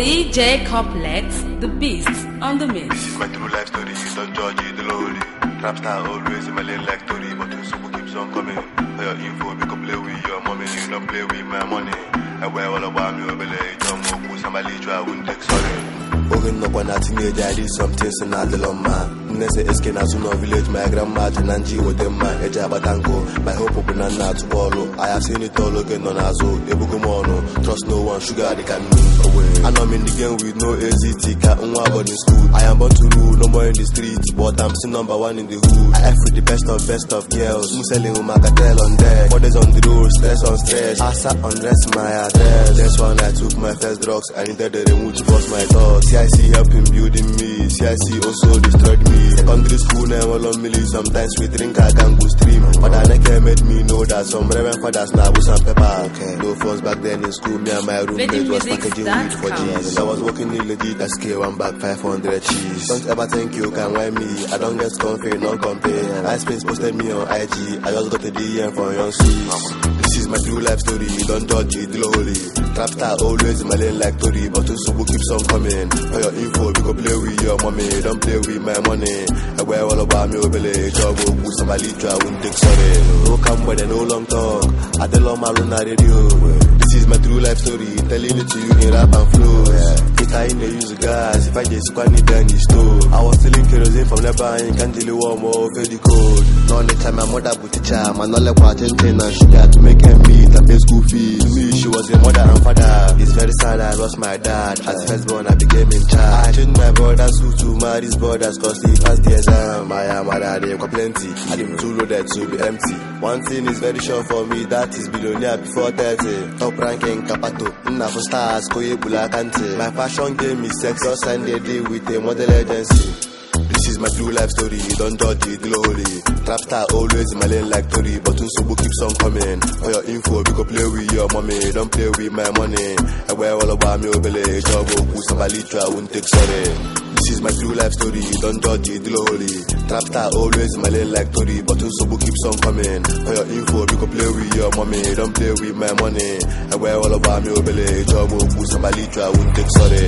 DJ Complex, the beast on the mix. This is my true life story, don't judge it, the lowly. Trap star always in my lane like Tory, but your super keeps on coming. For your info, we can play with your money, you don't play with my money. I wear all about me, obey, don't move, somebody try, I wouldn't take sorry. Ogen no one a teenager, I did some things and I did on man. Nese eske na suno village, my grandma Jananji with them man, Eja Batango, my hope open and not to follow. I have seen it all again on Azo, Ebugumono, trust no one, sugar they can move away. And I'm in the game with no AZT, cat unwa in school. I am born to rule, no more in the streets, but I'm still number one in the hood. I F with the best of girls, Muselling Umakatel on deck, 4 days on the road, stress on stress. I sat undress my address, that's when I took my first drugs, I needed the remote to force my thoughts. CIC helping building me, CIC also destroyed me. Secondary school never on milli, sometimes we drink, I can go stream. But I never made me know that some reverend fathers now with some pepper. Okay. No phones back then in school, me and my roommate was packaging weed for G's. I was working illegit, I scale one back 500 cheese. Don't ever think you can wind me, I don't get comfy, non compare. I spins posted me on IG, I just got a DM from young Sweets. This is my true life story, don't judge it, holy. Trap star always in my lane like Tory, but Usubu keeps on coming. For your info, we go play with your mommy, don't play with my money. I wear all about me, obey, job, put somebody try, I wouldn't take sorry. No come but no long talk, I tell all my Luna radio. This is my true life story, telling it to you in rap and flow. If I ain't use gas, if I just squat it down the stove. I was stealing kerosene from Lebanon, can't deal with warm or very cold. No, the time my mother put the charm, and all the water and sugar to make her meet and pay school fees. To me, she was a mother and father. It's very sad I lost my dad. As firstborn, I became in charge. I changed my brother's suit to marry his brothers, cause he passed the exam. I am mother, they got plenty. I didn't too loaded to be empty. One thing is very sure for me, that is billionaire before 30. Top ranking Capato, Nafo Stars, Koye Bulakante. My fashion game is sex, just and they deal with a model agency. This is my true life story, don't judge it, holy. Trap star always in my lane like Tory, but Usubu keeps on coming. For your info, we go play with your mommy, don't play with my money. I wear all about me, obey, job, put somebody try, I wouldn't take sorry. This is my true life story, don't judge it, holy. Trap star always in my lane like Tory, but Usubu keeps on coming. For your info, we go play with your mommy, don't play with my money. I wear all about me, obey, job, put somebody try, I wouldn't take sorry.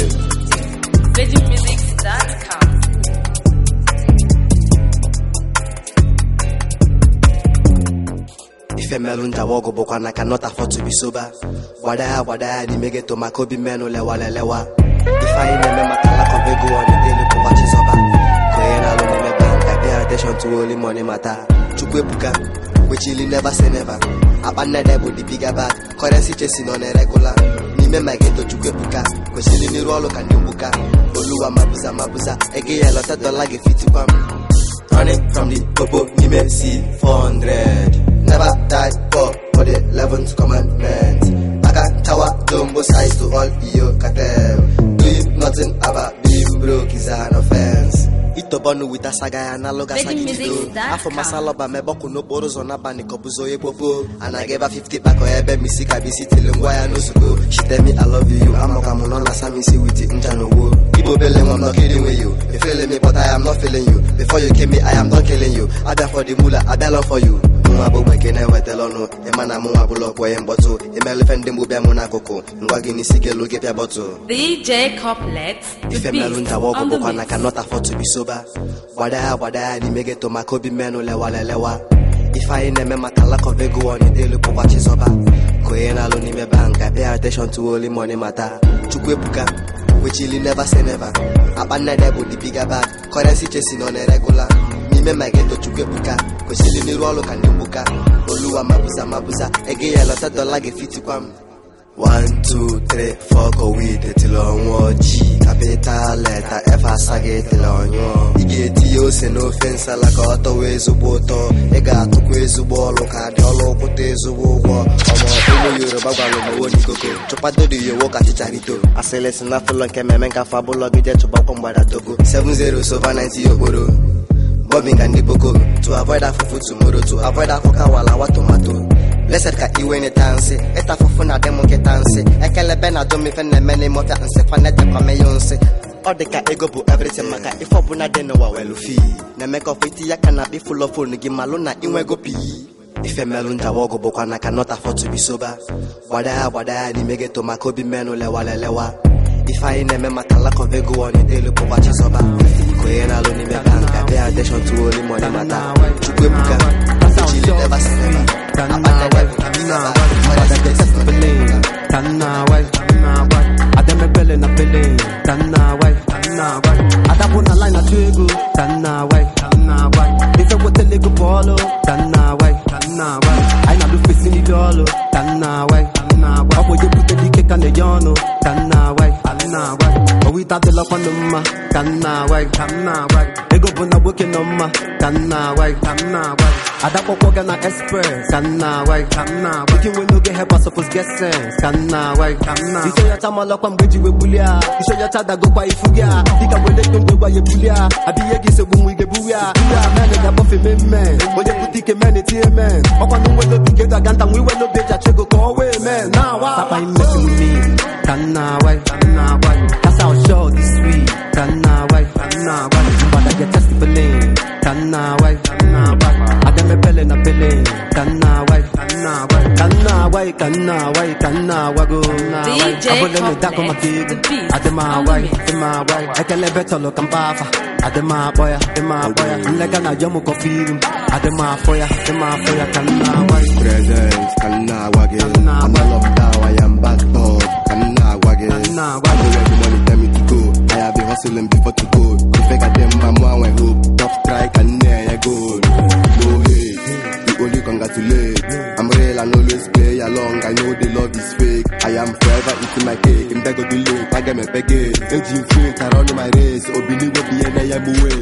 VeggieMusics.com. If melunda wogo bokwana cannot afford to be sober. Wada ni mege to makobi meno lewa. If I remember makala kobego on the daily poverty sober. Koyena lo me bank, I pay attention to only money matter. Chukwepuka, which you never say never. Abana de with the bigger bag, currency chasing on a regular. Ni me mageto chukwepuka, which you need rolo can buka. Oluwa mabuza, ege a lot of dollar get 50 pam. Running from the popo, ni me see 400. Never die for the 11th commandment. I got tower, jumbo size to all your cartel. Doing nothing about being broke is an offense. Ito bonu with a saga analoga sagito. After masaloba meboko no boros on a bani kobuzo popo. And I gave her 50 back or ebe misika bisi tilungwaya no suko. She tell me I love you, I'm okamuno lasa misi with it njano wo. Ibo belem, I'm not kidding with you. You feeling me but I am not feeling you. Before you came me I am not killing you. I been for the mula, I been for you. Mabo wekene wetelono, emana mwa bulo kwa mboto. Emelefende mbube muna koko. Ngwagini sige loge pia boto. DJ Complex, the beast on the mix. I cannot afford to be sober. Wada ni mege to makobi meno lewa. If I remember makala kobego on the daily poverty sober. Koyena lo ni me bank, I pay attention to only money matter. Chukwepuka, which you never say never. Abana de with the bigger bag, currency chasing on a regular. Me mageto chukwepuka, cause you need rolo can buka. Oluwa mabuza, ege a lot of dollar get 50 kwam. 1, 2, 3, 4 go with it till on G. Capital letter F as I get till on you. Igeti se no offense like auto ways uboto. Ega to kwezu bolo card yolo potezu wo. Omo Yoruba galo mo woni koko. Chopado do you work at charito. Aselesi na full nke memenka fabulo gide to bakomba togo. 70 over 90 oboro. Bobbing and the boko. To avoid that fufu tomorrow, to avoid that coca wala wa tomato. Blessed ka iwe ni tansi, eta fufu na demo ke tansi. Ekele bena domi fene mene mota nse fanete kwa meyonsi. Odeka ego bu everything maka ifo bu na deno wa welufi. Na make of it ya kana be full of phone gimalo na inwe go pi. Ife melunda wogo bokwana cannot afford to be sober. Wada ni mege to makobi meno lewa. If I name maka lack of ego on the daily for watch soba. Koye na lo ni me bank, I pay attention to only money matter. Chukwe buka, chili never see. Get sense, can na why? You show your time lock on bridge with bulia. You show your child that go by fugia. You can wait to go by your bulia. I be a gift when we get buia. Man, and a buffy man. When you put the man, it's here, man. Up on the window to get a gun, and we will no bitch. I check go away, man. Now, stop by messing with me. Can na why? That's how show this sweet. Can na why? But I get tested for lane. Can na why? I got me belly, na belly. Can na why? Can na why go na why? The beast. I can let better look and bafa. Adema boya. Like an ajamu coffee. Adema foya. Can na why? Presents, can na wagin. I'm a love down, I am back up. Can na wagin. I go where the money tell me to go. I have been hustling before to go. If I got them, I'm one way hope. Top strike and there I go. No hate, you only congratulate. I'm real and always play along. I know the love is fake. I am forever eating my cake. I'm there go do late. I get my peggy. Engine faint, I run my race. Obini will be an I am away.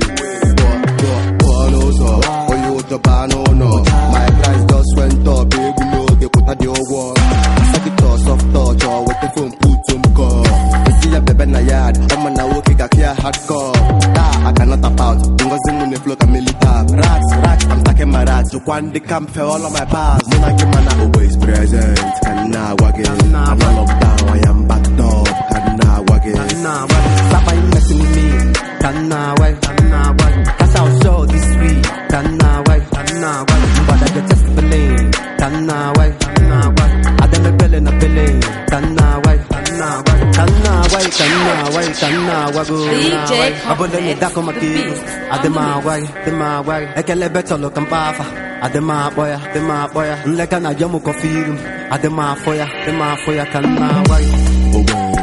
For you to ban no. My price just went up. Baby, no, they put at the wall. Second soft touch or with the phone put some call. You see a baby in the yard. I'm on a walkie, got here hardcore. I cannot tap out. I'm going to float a military. Rats, I'm stuck in my rats. You want the camp for all of my past. When I give man always present. Can now wagin. I'm all up down, I am backed up. Can now wagin. Stop by messing with me. Can now why? That's how show this sweet. Can now why? But I get tested for lane. Can now why? I dem me belly na belly. Can now why? Can now why go? DJ Abole me dako maki. Adema why? Ekele better look and bafa. Adema boya. Like an ajamu coffee. Adema foya. Can now why?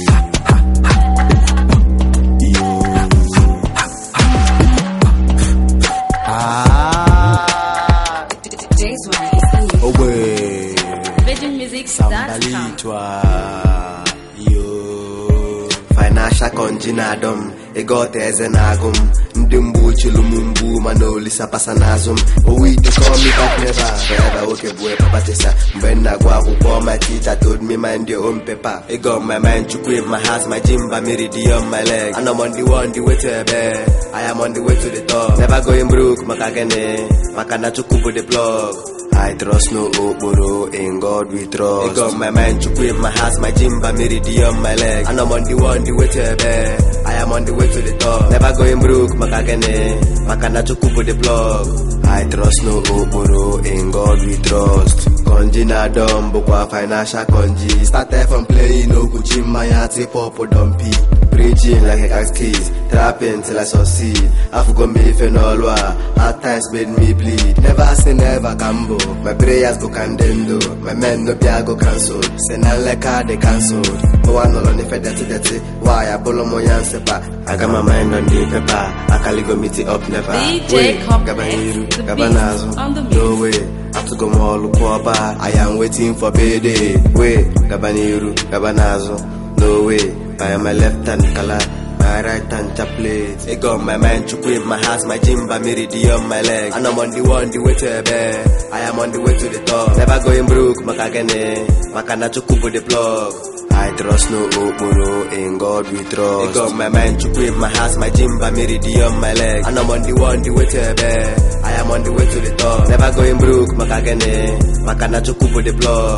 Away. VeggieMusics.com. Financial conjinadum, egote ezenagum, ndimbu chilumumbu manoli sapasanazum. We to call me back never, forever okay boy papa tesa. When I go out, my teacher told me mind your own paper. It got my mind to quit my house, my gym, my meridian, my leg. And I'm on the way to bed. I am on the way to the top. Never going broke, makagene, makana chukubu the plug. I trust no Oboro, in God we trust. I got my mind to quit my house, my gym, my meridian, my leg. And I'm on the way to bed. I am on the way to the top. Never going broke, makagene, makana chukubu the plug. I trust no Oboro, in God we trust. Konji na dumb, bukwa financial konji. Started from playing no Gucci, my ati popo dumpy. Preaching like a axe keys, trapping till I succeed. I forgot me if all hard times made me bleed. Never say never gamble. My prayers go candendo. My men no go cancelled. Say none like car they cancelled. No one no only fed dirty. Why I pull on my sepa. I got my mind on the paper. I can't go meet it up never. DJ Complex, the beast on the mix. No way. I have to go more look over. I am waiting for payday. Wait, Gabaniru, Gabanazo. No way. I am my left hand color, my right hand chaplet. It got my mind to quit my house, my gym, my meridian, my leg. And I'm on the way to bed. I am on the way to the top. Never going broke, makagene, makana chukubu the plug. I trust no Oboro, in God we trust. It got my mind to quit my house, my gym, my meridian, my leg. And I'm on the way to bed. I am on the way to the top. Never going broke, makagene, makana chukubu the plug.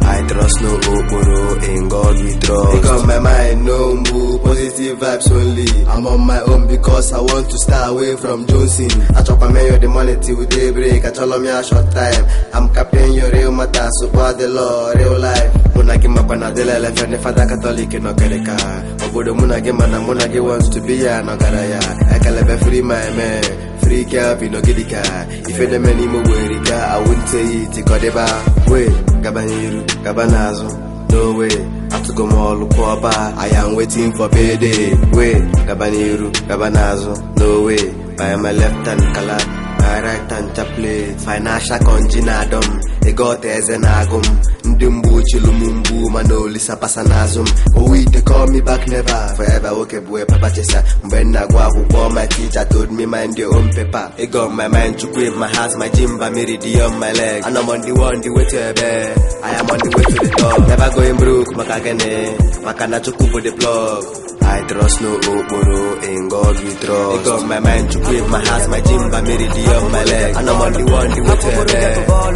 I trust no Okporo, in God we trust. Pick up my mind, no move, positive vibes only. I'm on my own because I want to stay away from Johnson. I chop a mayor the money till daybreak. I tell me a short time. I'm captain your real matter, support the law, real life. Munagi mapana de la left and the father Catholic no kereka. Obodo munagi mana munagi wants to be ya no garaya. I can live free my man. Free cap, no gidika. If you many more worried, I wouldn't say it. Kodeba, wait, Gabaniru, Gabanazo, no way. I have to go more Lukoba. I am waiting for payday. Wait, Gabaniru, Gabanazo, no way. By my left hand color, my right hand chaplet. Financial conginadum, a got as an agum. Ndumbu chilumumbu, manoli sapasanazum. Oh, they call me back never. Forever, okay, boy, Papa Chesa. When I go, my teacher told me mind your own paper. It got my mind to quit my house, my gym, my meridian, my leg. And I'm on the way to a bed. I am on the way to the top. Never going broke, Makagane. Makana to for the plug. I trust no Okporo, in God we trust. It got my mind to quit my house, my gym, my meridian, my leg. And I'm on the way to a bed.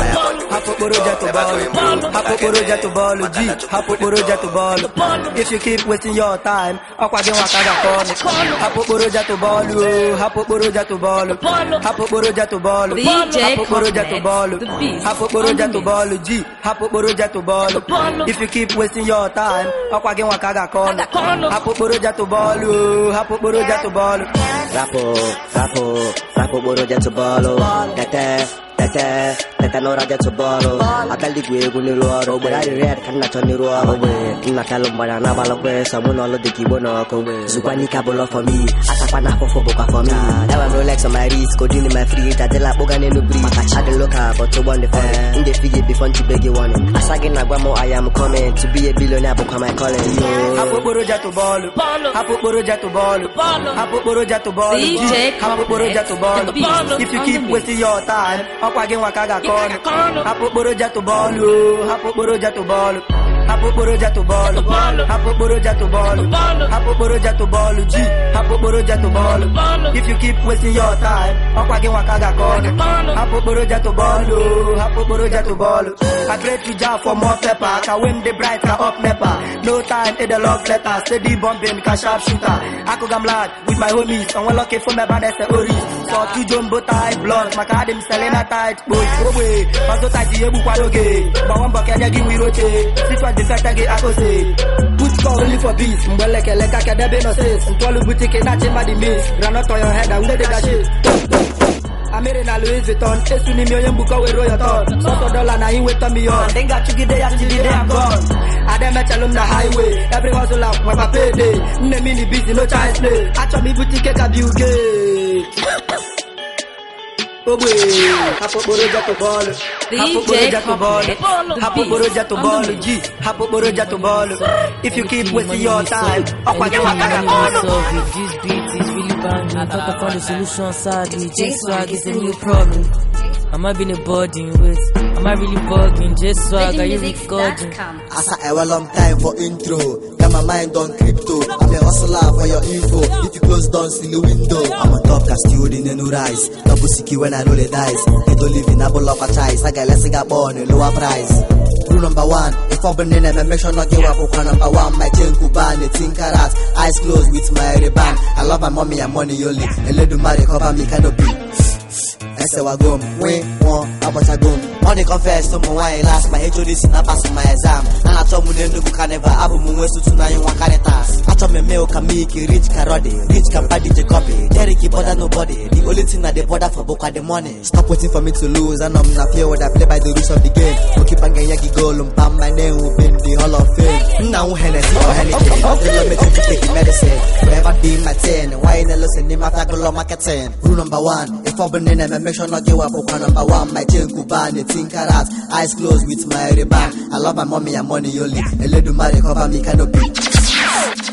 If you keep wasting your time, Aquagen Wakada call me. Hapoporoja to ball, Hapoporoja to ball, Hapoporoja to ball, Hapoporoja to ball, Hapoporoja to ball, G, Hapoporoja to ball. If you keep wasting your time, Aquagen Wakada call me. Hapoporoja to ball, Hapoporoja to ball. Rapo, Boroja to ball, Tete no raja to ball. I tell the way when you roar, but I read cannot turn you roar away. In a calumba, Nabalaway, someone all of the Kibono, Supani Cabolo for me, Asapana for Boca for me. Never relax on my wrist, coding in my free, Tadela Bogan in the breeze. I had a look up, but to one the fair. In the figure before you beg you one. As again, Aguamo, I am coming to be a billionaire, book on my calling. Hapoporoja to ball, Hapoporoja to ball, Hapoporoja to ball, Hapoporoja to ball. If you keep wasting your time, Aquagen Wakaga call. Hapoporoja to ball, Hapoporoja to ball, Hapoporoja to ball, Hapoporoja to ball, Hapoporoja to ball, G, Hapoporoja to ball. If you keep wasting your time, Aquagen Wakaga call. Hapoporoja to ball, Hapoporoja to ball. I pray to Jah for more pepper. I can win the bright, can up never. No time in the love letter. Steady bombing, can sharp shooter. I could come lad with my homies. And when lucky for my bad, that's oris. So two jumbo tie blood. My card him selling a tight boy. Away. Also tight to you, Bukwaloge. But one bucket, I give me roche. This was the fact I get accused. Put call only for peace. Mbeleke, like I can never no sense. And 12 boutique, and that's in my miss. Granite on your head, I will let that shit. I'm in a Louis Vuitton, Esuni million book away royal thought. $1 na in wait on me on. Then got you get there until the day I'm gone. I dem met along the highway. Every hustle up when I pay day. No mini busy, no child's play. I try me boutique at a beauty. Oh boy, Hapoporoja to ball, Hapoporoja to ball, Hapoporoja to ball, G, Hapoporoja to ball. If you keep wasting your time, Aquagen Wakaga call. This beat is really banging. I thought I found a solution, sadly. J-Swag is a new problem. Am I being a burden with? Am I really bugging? J-Swag, are you recording? Asa a long time for intro. Got my mind on crypto. I'm a hustler for your info. If you close down, see the window. I'm a top cast student in the rise. Double siki when I know the dice. They don't live in a bowl of a choice. I got less got born a lower price. Rule number one, if I'm burning and I make sure not give up on number one. My chain Kuban, 18 carats, eyes closed with my ribbon. I love my mommy and money only. And let the marry cover me canopy. I say wa gum, we one, about a gum. Money confess to my wine last, my HOD in a pass my exam. And I told me the new can never have a moon to tonight one caritas. I told me mail can make rich carodi, rich can buy the copy. Derek bother nobody. The only thing that they bother for book are the money. Stop waiting for me to lose, and I'm not here when I play by the rules of the game. We keep on getting yagi goal, my name will be in the Hall of Fame. Now Hennessy or Hennessy, I'll tell me to take medicine. Forever be my 10, why in the listen, name after go marketing. Rule number one, if I'm burning and make sure not give up on number one. My chain Kuban, 18 carats, eyes closed with my ribbon. I love my mommy and money only. A little marry cover me canopy.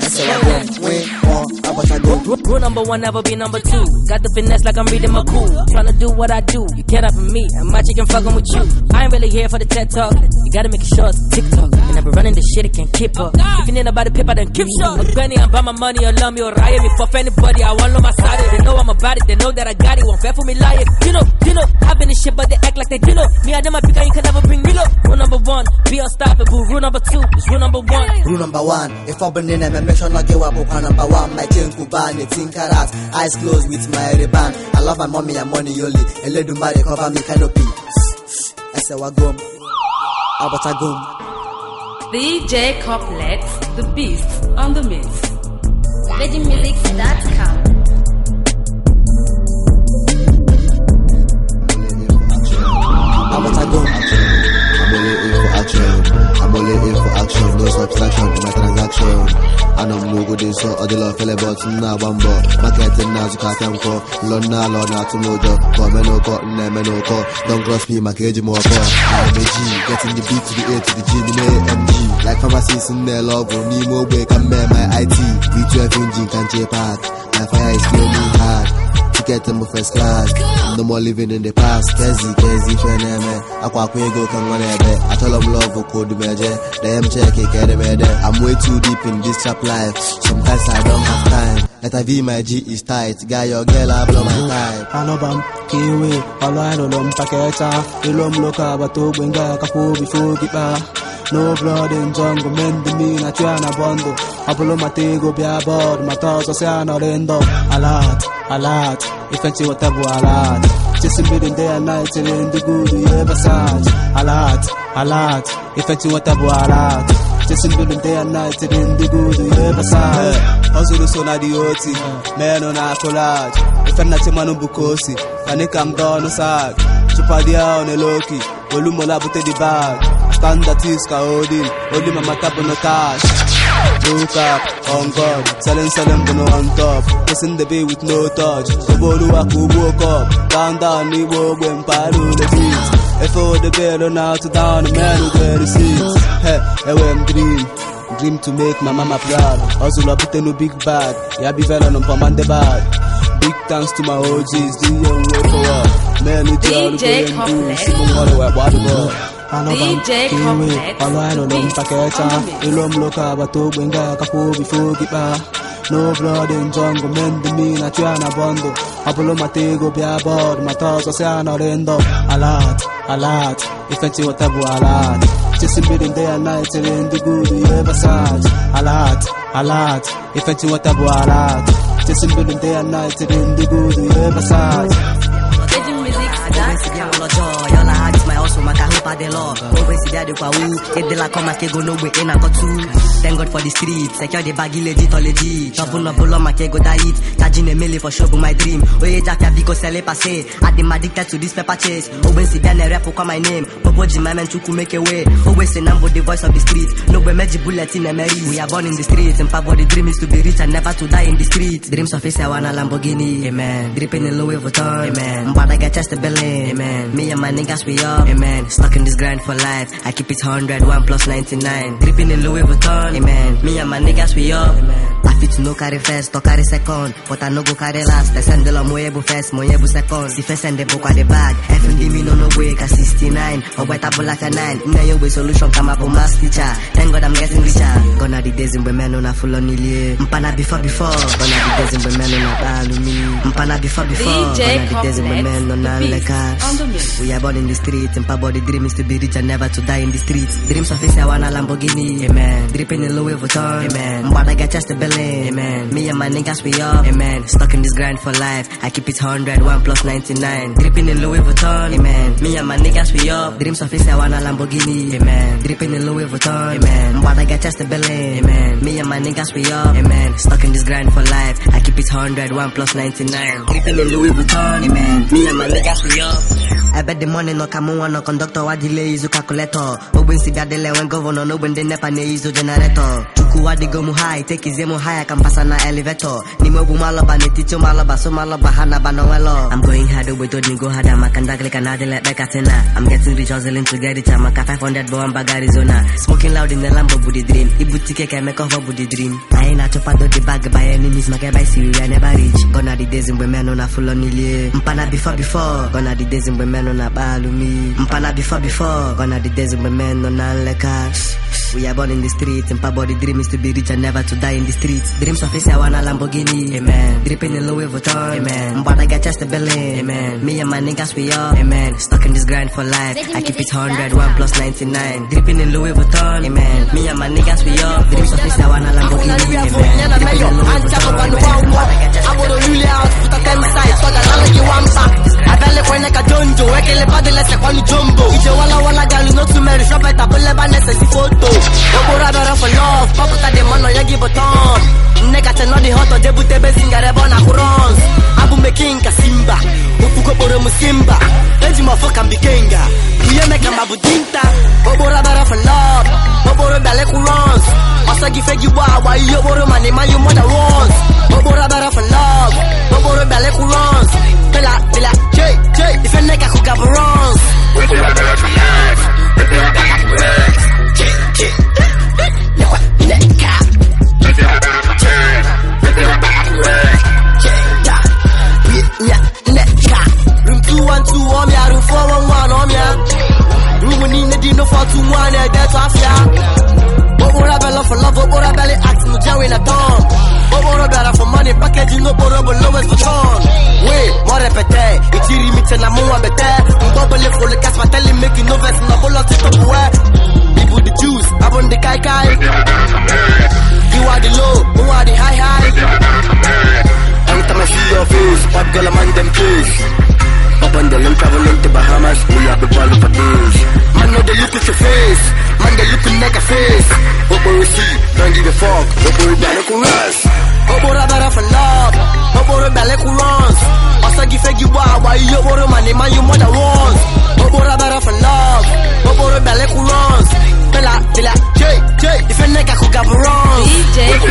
Rule number one, never be number two. Got the finesse like I'm reading my cool. Tryna do what I do. You can't for me. I'm my chicken fucking with you. I ain't really here for the TED talk. You gotta make it short. TikTok. You never running this shit, it can't keep up. If you need about the paper, then keep short. Look, Benny, I'm by my money, or love me, or riot me. Fuck anybody, I want on my side. They know I'm about it, they know that I got it. Won't fair for me, lying. You know, I've been in shit, but they act like they do know. Me, I know my picker, you can never bring me low. Rule number one, be unstoppable. Rule number two is rule number one. Rule number one, if I've been in a make sure not give up on number one. My chain Kuban, 18 carats, eyes closed with my ribbon. I love my mommy and money only. And let them cover me canopy. I say, Wagum. Abatagum. DJ Couplet, the beast on the mix. VeggieMusics.com. Abatagum. I'm only in for action, no subtraction in my transaction. And I'm no good in so all the love fell about now bambo. Marketing now to can call. Lona to mojo. For me no call, me no call. Don't cross me, my cage more for. I'm a G, getting the beat to the A to the G, the AMG. Like pharmacies in their logo, Nemo break and my IT. V12 engine can J Park. My fire is flaming hard. Get them first class, no more living in the past. Kezi, feneme. Aqua go come on ebe. I tell them love for code measure. Them check it, get them there. I'm way too deep in this trap life. Sometimes I don't have time. Let I be my G is tight. Guy your girl, I blow my time. Alobam, kiwi, alom paketa. Ilom loka bato benga kapo before gipa. No blood in jungle, mend me, na triana bondo. Apollo matego be aboard, matos oceano rendo. A lot, effective whatever a lot. Just building day and night, till in the good you ever search. A lot, effective whatever a lot. Just building day and night, till in the good you ever search. Hustle so na the OT, man on a collage. If I'm not a man bukosi, can it come down no sack? Chupadia on a low-key, Volumola put the bag. Standard is holding, only my table no cash. Look up, on God, selling, no on top. Kissing the bay with no touch. So Bolua who woke up, down, we woke when Paru the beat. If all the bed on out to down, the man who get the seats. Hey, dream to make my mama proud. Also, I put in a big bag, yeah, be venom on Pamande bag. Big thanks to my OGs, the young way for what. Man, who tell the way and do, see what DJ Couplet, alom paketa. Ilom loka bato benga kapo before gipa. No blood in jungle, mend me, na triana bondo. Apollo matego be aboard, matos oceano rendo. A lot, effective whatever a lot. Just building day and night, till in the good you ever search. A lot, effective whatever a lot. Just building day and night, till in the good you ever search. Thank God for the street, secure the baggy legit or legit. Double no pull on my go that eat. Charging a million for show my dream. Oye Jack ya because sell passe. I'm addicted to this pepper chase. Always see a rap for my name. Popoji my man to make a way. Always say number the voice of the street. No way magic bullet in a Mary. We are born in the streets and Papa the dream is to be rich and never to die in the streets. Dreams of face I want a Lamborghini, amen. Dripping in Louis Vuitton, amen. But I got just a belly, amen. Me and my niggas we up, amen. Stuck in this grind for life. I keep it 100, 1 plus 99. Dripping in Louis Vuitton, amen. Me and my niggas we up, amen. I fit no carry first, to carry second. But I no go carry last. I send the law moyebu first, moyebu second. The first and the book at the bag. FND me no way, 69. Or white apple like a 9. In your way solution come up on mass teacher. Thank God I'm getting richer. Gonna the days in women on a full on ilie. Mpana before. Gonna the days in women on a balumi. Mpana before. Gonna the days in women on a lekas. We are born in the streets. And Papa the dream is to be rich and never to die in the streets. Dreams of face I want a Lamborghini, amen. Dripping in Louis Vuitton, amen. But I got just a belly, amen. Me and my niggas we up, amen. Stuck in this grind for life. I keep it 100, 1 plus 99. Dripping in Louis Vuitton, amen. Me and my niggas we up. Dreams of face I want a Lamborghini, amen. Dripping in Louis Vuitton, amen. But I got just a belly, amen. Me and my niggas we up, amen. Stuck in this grind for life. I keep it 100, 1 plus 99. Dripping in Louis Vuitton, amen. Me and my niggas we up. I bet the money no come on no conductor wa delay is calculator. Open si biadele when governor no when the nepa ne is generator. Chuku wa de go mu high take izemo high can pass na elevator. Ni mo bu maloba ne ticho maloba so maloba hana banowelo. I'm going hard with to go hard am can dagle can adele like Katina. I'm getting rich hustling to get it am 500 bo am Arizona. Smoking loud in the Lambo booty dream. Ibutike can make off booty dream. I ain't not chop out the bag by enemies, my guy by Syria, never reach. Gonna the days when men on a full on ilie. Mpana before. Gonna the days when men on a balumi. Mpana before. Gonna the days when men on a lekas. We are born in the streets, and body dream is to be rich and never to die in the streets. Dreams of I want a Lamborghini, amen. Dripping in Louis Vuitton, amen. But I got just a billion, amen. Me and my niggas, we up, amen. Stuck in this grind for life. I keep it 100, 1 plus 99. Dripping in Louis Vuitton, amen. Me and my niggas, we up. Dreams of I want a Lamborghini, amen. Dripping in Louis Vuitton, amen. I want to really out, put a 10 side, so that I'll you one back. I barely point like a jonjo, I can't let body let's like one jumbo. If you wanna girl, you know to marry, shop at a bullet, but necessary photo. Okura better for love, pop out the man, you give a ton. Nigga, tell not the hot or debut, the best singer, Rebona Kurons. Abu making Kasimba, Upuko Boro Musimba. Let him fuck and be Kenga. We make a Mabudinta, Okura better for love, Okura Bale Kurons. Osagi Fegi Wawa, you Boro Money, man, you mother runs. Okura better for love, Okura Bale Kurons. Bella, J, if a nigga who got runs. Okura better for love, Okura Bale Kurons. Room 212 on ya, room 411 on ya. Room when you need no 421, that's off ya. Bobora Bella for love, Bobora Belly act no Jerry in a tom. Bobora Bella for money, packaging no Borobo lowest for ton. Wait, more repete, it's limit and I'm more better. Bubble for the cast, my telling making no vest, no bullet to the wet. With the juice, I'm on the kai. You are the low, who are the high. Every time I see your face, bad girl, I'm on them case. Up on the limb, traveling to Bahamas, we have the ball for days. Man, know they look at your face, man, they look like a face. What we see, don't give a fuck, what we better cool us. Obora better for love, Obora better cool runs. Osagi Fegi Wawa, you Obora money, man, you mother runs. Obora better for love, Obora better cool runs. Bella, J, if a nigga who got runs. DJ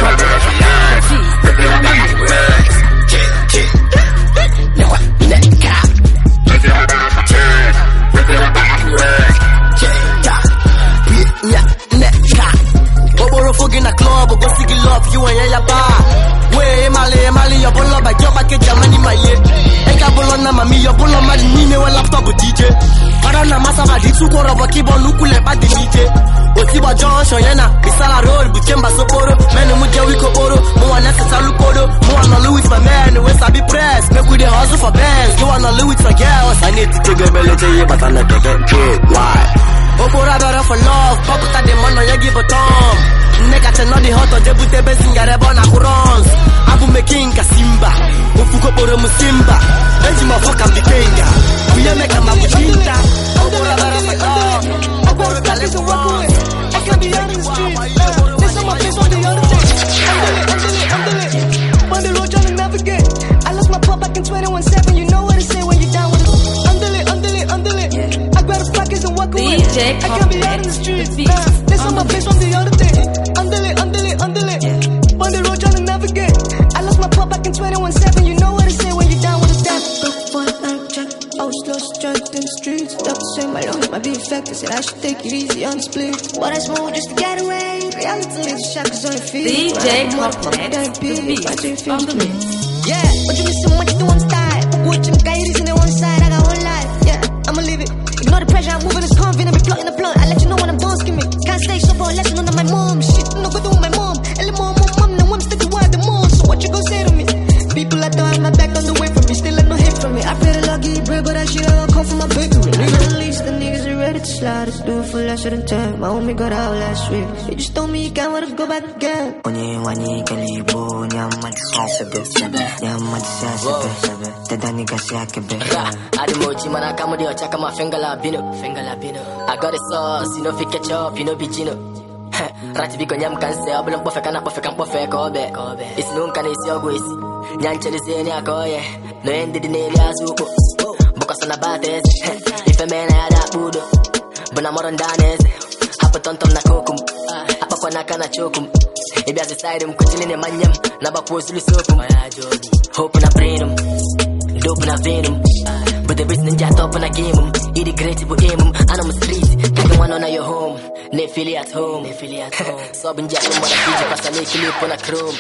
Oboro fog in a club, go see love, you and your bar. Way, Mali, your bullet by your package, your money, my year. Bulona mami, your bullet, my name, your laptop, DJ. Parana Masama, the 2 quarter of a keyboard, look at the DJ. Otiba Junction, Yana, Bisala Road, Buchemba Soporo, Men Mujawi Koporo, Moana Saluporo, Moana Louis, my man, West Abi Press, make with the hustle for bands, you wanna Louis for girls. I need to take a belly, but I'm not getting paid. Why? Okura better for love, pop out the man, you give a tom. Nigga, tell not the hot or debut, the best singer, Rebona Kurons. Abu making Kasimba, Upuko Boro Musimba. Let him fuck and be Kenga. We make a Mabudinta. Okura better for love, Okura better for love. I can't be out in the streets. This on my face on the other day. I'm dealing. On the road trying to navigate. I lost my pop back in 21/7. You know what to say when you're down with it. I'm dealing. I grab the pockets and walk away. I can't be out in the streets. This on my face on the other day. I'm dealing. On the road trying to navigate. I lost my pop back in 21/7. You know what to say when you're down with it. Go for a night check. I was lost, drugged in the streets. Doctor said my lungs might be infected. Said I should take it easy on the split. What I smoke just to get away. Reality leaves the shackles on your feet. DJ Complex, the beast on the mix. Yeah, what you miss so much to one style. What you got in on one side, I got one life. Yeah, I'ma leave it. Ignore the pressure, I'm moving this confident, be plotting the plot. I let you know when I'm done skimming. Can't stay so far, lesson on my mom. Shit, no good with my mom. And mom, no one stick to wide the mom. So what you gon' say to me? People I thought I'm not back on the way from me, still let no hit from me. I pray the Lord give bread, but that shit all come from my bakery. At least the niggas are ready to slide. Let's do it for less than time. My homie got out last week. You just told me you can't want to go back again. Onye wani kalibo, nyama disasebe, nyama disasebe. Dada nigga shakebe. Adi mochi mana kamo di ochaka ma finger labino. I got the sauce, you know fi catch up, you know be Gino. Rati biko nyam kanse, obulong pofe kana pofe kan pofe kobe. It's nung kana isi ogwesi. Nyanche di seni akoye. No endi di neli azuko. Boko sana bates. Ife mena ya da budo. Buna moron danes. Hapo tontom na kokum. Hapa kwa naka na chokum. Ibi azi side mkuchili ne manyam. Naba kuosuli sokum. Hope na brainum. Dope na venom. But the reason jacked up on a game, eat the great people aim, and I'm a street. Can't one on your home, ne feel at home. So I've been jacking what I feel, pass a naked up on a chrome.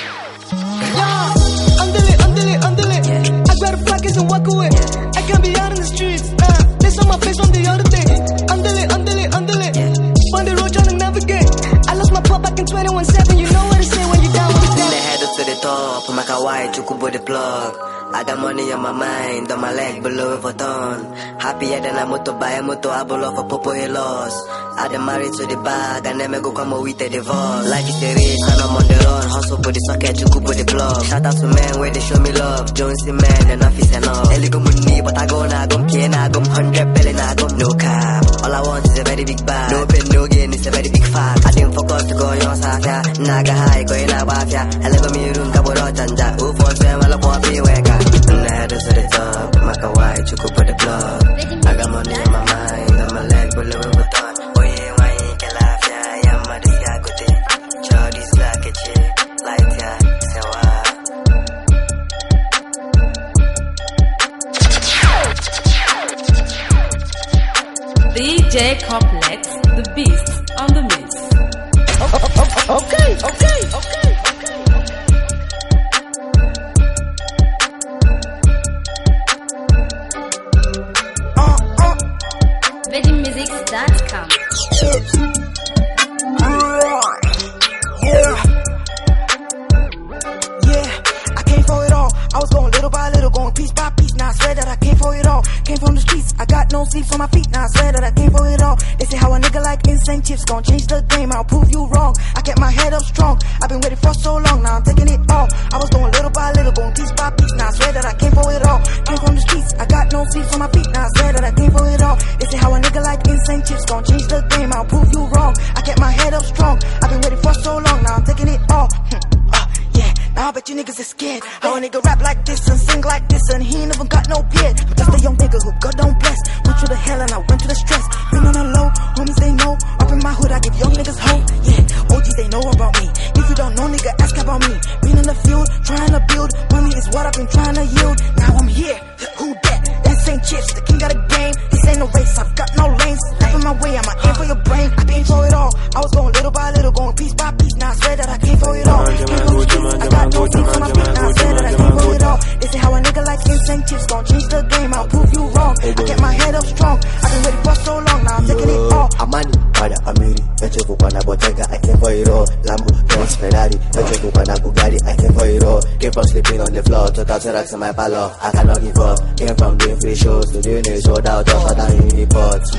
Under it. I grab the pockets and walk away. I can't be out in the streets. They saw my face on the other day. Under it. On the road trying to navigate. I lost my pop back in 21/7. You know what to say when you down with the day. They head up to the top, I'm like a white, you could put the plug. I got money on my mind, on my leg below a ton. Happier than a motor, buy a motor, I blow off a popo he lost. I done married to the bag, and then I go come with the divorce. Like it's the race, and I'm on the run. Hustle for the socket, you could put the plug. Shout out to men where they show me love. Jonesy man, enough is enough. Ellie go money, but I go na go pay na go 100 belly na go no cap. All I want is a very big bag. No pain, no gain, it's a very big fact. I didn't focus to go on Safia. Naga high, go in a wafia. I live a mirror, Kaburo Janja. Who for them, I love what we wake up. And I head to the top, make a white, you could put the plug. I got money on my mind, on my leg below a ton. Oh yeah, why you can laugh, yeah, I'm a this guy good day. Charlie's like a chick, like yeah, so DJ Complex, the beast on the mix. Okay. VeggieMusics.com. Yeah, I came for it all. I was going little by little, going piece by piece. Now I swear that I came for it all. Came from the streets, I got no sleep on my feet. Now I swear that I came for it all. They say how a nigga like insane chips gon' change the game. I'll prove you wrong. I kept my head up strong. I've been waiting for so long. Now I'm taking it all. I was going little by little, going piece by piece. Now I swear that I came for it all. Came from the streets, I got no sleep on my feet. Now I swear that I came for it all. They say how a nigga like insane chips gon' change the game. I'll prove you wrong. I kept my head up strong. I've been waiting for so long. Now I'm taking it all. Yeah, now I bet you niggas is scared. How a nigga rap like this and sing like this and he ain't even got no beard. I'm just a young nigga who God don't bless. Went through the hell and I went through the stress. Been on the low, homies they know. Up in my hood I give young niggas hope. Yeah, OGs they know about me. If you don't know nigga, ask about me. Been in the field, trying to build. Money is what I've been trying to yield. Now I'm here, who that? Insane chips, the king of the game. This ain't no race, I've got no lanes. Step in my way, I'ma aim for your brain. I came for it all. I was going little by little, going piece by piece. Now I swear that I came for it all. I got no sleep on my feet, now I swear that I came for it all. They say how a nigga like insane chips gon' change the game. I'll prove you wrong. I get my head up strong. I've been waiting for so long, now I'm taking it all. Amani, Pada, Amiri, Pecho Kupana Bottega, I came for it all. Lambo, Benz, Ferrari, Pecho Kupana Bugatti, I came for it all. Came from sleeping on the floor to touch racks in my palo. I cannot give up. Came from doing free shows to doing a sold out of other uniports.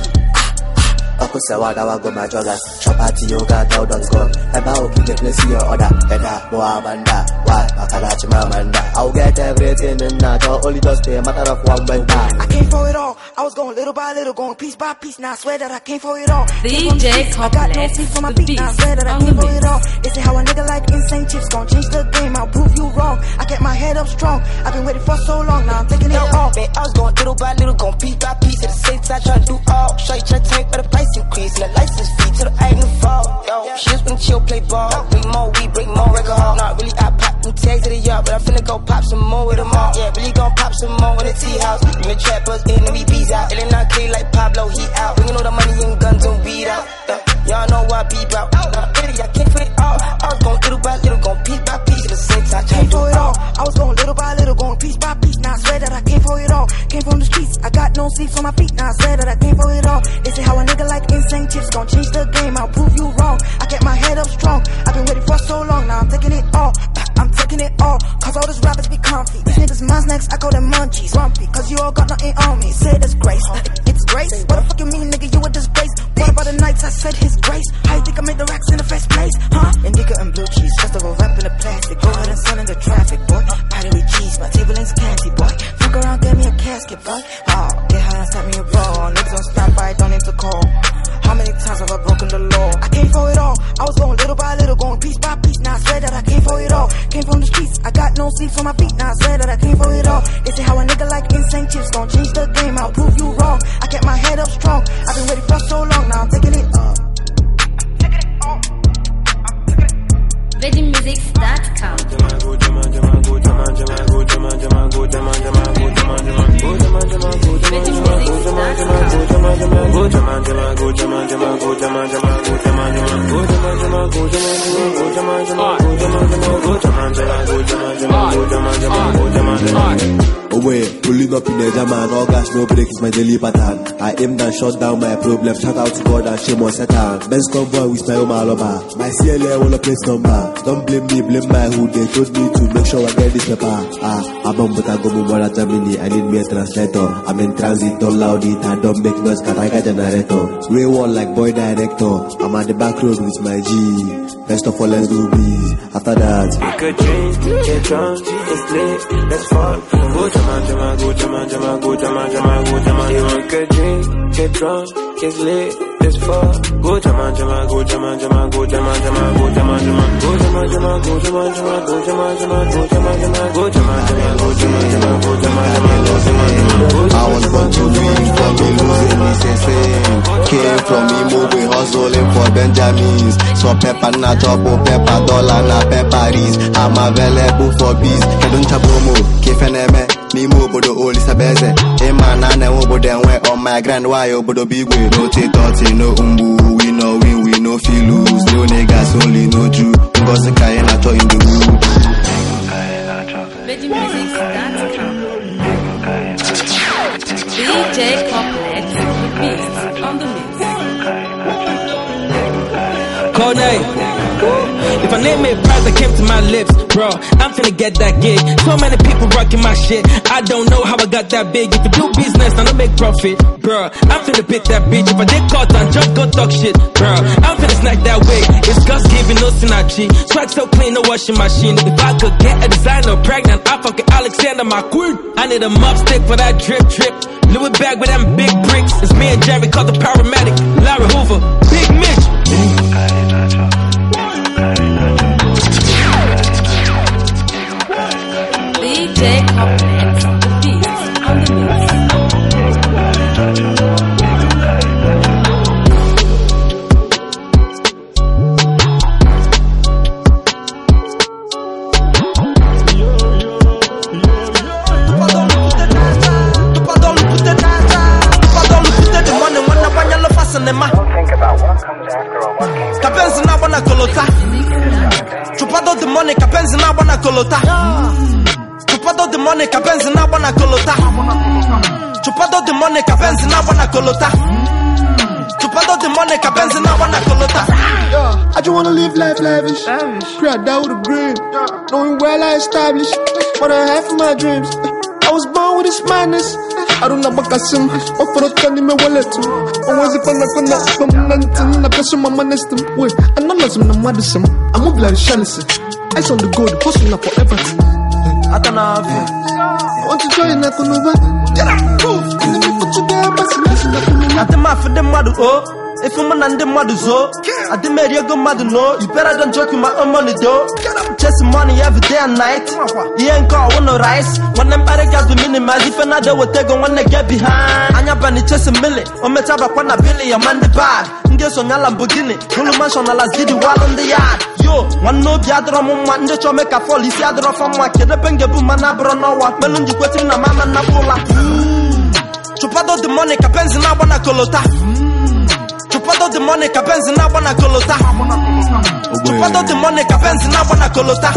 Aku sewa dawa go my joggers. Shop at yoga, tau.com. Eba oki the place your order. Eda, moa banda. Why? Makarachi mamanda. I'll get everything in that. Only just a matter of one benda. I came for it all. I was going little by little, going piece by piece. Now I swear that I came for it all. DJ I got no sleep on my feet. Now I swear that I came for it all. They say how a nigga like insane chips gon' change the game. I'll prove you wrong. I get my head up strong. I've been waiting for so long. Now I'm taking it all. Man, I was going little by little, going piece by piece. At the same time, trying to do all. Show you try to tank, but the price increase. And the license fee to the ain't involved. Yo, she just been chill, play ball. Bring more weed, bring more record hall. Not really, I pop them tags to the yard, but I'm finna go pop some more with them all. Yeah, really gon' pop some more in the tea house. And the trappers in and we bees out. It ain't not clean like Pablo, he out. Bringing all the money and guns and weed out. Y'all know why I be about. Really, I can't fit it all. I was going little by little, going piece by piece. At the same time, came for it all. I was going little by little, going piece by piece. Now I swear that I came for it all. Came from the streets, I got no sleep on my feet. Now I swear that I came for it all. They say how a nigga like insane chips gon' change the game. I'll prove you wrong. I get my head up strong. I've been waiting for so long. Now I'm taking it all. I'm taking it all. Cause all these rappers be comfy. These niggas my snacks, I call them munchies. Grumpy, cause you all got nothing on me. Say this grace. It's grace. What the fuck you mean, nigga? You a disgrace. What about the nights I said his grace? How you think I made the racks in the first place? Huh? Indica and blue cheese. Just of a rap in the plastic. Go ahead and send in the traffic, boy. Patty with cheese. My table ain't scanty, boy. Fuck around, get me a casket, boy. Oh, get high and stop me a ball. Niggas on standby, don't need to call. How many times have I broken the law? I came for it all. I was going little by little, going piece by piece. Now I swear that I came for it all. Came from the streets, I got no sleep on my feet. Now I swear that I came for it all. They say how a nigga like insane chips gon' change the game. I'll prove you wrong. I kept my head up strong. I've been waiting for so long. Now I'm taking it all. VeggieMusics.com. Pulling up in a jam and all gas, no break is my daily pattern. I aimed and shut down my problem. Shout out to God and shame on Satan. Benz convoy with my own Alaba. My CLA will a place number. Don't blame me, blame my hood. They told me to make sure I get this paper. I'm on but I go more at Germany. I need me a translator. I'm in transit, don't loud it and don't make noise. Cause I got generator. Ray one like boy director. I'm at the back road with my G. First of all, let's do bees. After that, make a drink, get drunk, it's lit, let's fuck. Go jama, go jama, go jama, go jama. Make a drink, get drunk, it's lit, let's fuck. Go jama, go jama, go jama, go jama, go jama, go jama, go jama, go jama, go jama, go jama, go jama. I was born to win, for me losing is a sin. Came from Imo, we hustling for Benjamins. So pepper na chopo, pepper dollar na pepperies. I'm available for bees. Keduncha promo, kefeneme. Nimo bodo oli sabeze. Ema na ne obodo enwe on my grand why obodo big way. No take thoughts, no umbu. We no win, we no feel lose. No niggas, only no Jew. Ngozi kaya na to in the wood. VeggieMusics.com. DJ Complex, the beast on the mix. Codename. If I name it prize that came to my lips, bro, I'm finna get that gig. So many people rocking my shit. I don't know how I got that big. If you do business, I don't make profit, bro. I'm finna beat that bitch. If I get caught on, just go talk shit, bro. I'm finna snack that wig. It's Gus giving no synergy. Swag so clean, no washing machine. If I could get a designer pregnant, I fucking Alexander McQueen. I need a mop stick for that drip. Louis bag with them big bricks. It's me and Jerry called the paramedic. Larry Hoover, Big Mitch. DJ Complex, the beast on the mix. Kapenzi na bwana kolota. Chupado the money, kapenzi na bwana kolota. Chupado the money, kapenzi na bwana kolota. Chupado the money, kapenzi na bwana kolota. Chupado the money, kapenzi na bwana kolota. I just wanna live life lavish. Proud out with a grin. Knowing well I established what I have for my dreams. I was born with this madness. I don't know about Kasim. Offer a candy me wallet too. Always if I'm not gonna press on my manestim. Wait, I know nothing no medicine. I'm a bloody shallow. Eyes on the gold, hustling up forever. I don't know. Want to join that Kunuba? Get up, move. And let me put you there, but listen up. I did my for them madu oh. If I'm an under madu so, I did my go madu no. You better don't joke with my own money though. Chasing money every day and night. You ain't call one no rice. When them better got to minimize, if another will take on when they get behind. Anya bani chasing milli. On me taba kwa na billy, I'm on the bag. Ndio so nyala Lamborghini. Kulu mansion na la zidi wall on the yard. Yo, one no biadro mo mwande cho make a fall. Isi adro from wa kede penge bu manabro no wa. Melunji kweti na mama na pula. Chupado the money kapenzi na bwana kolota. Chupado the money kapenzi na bwana kolota. Chupado the money kapenzi na bwana kolota.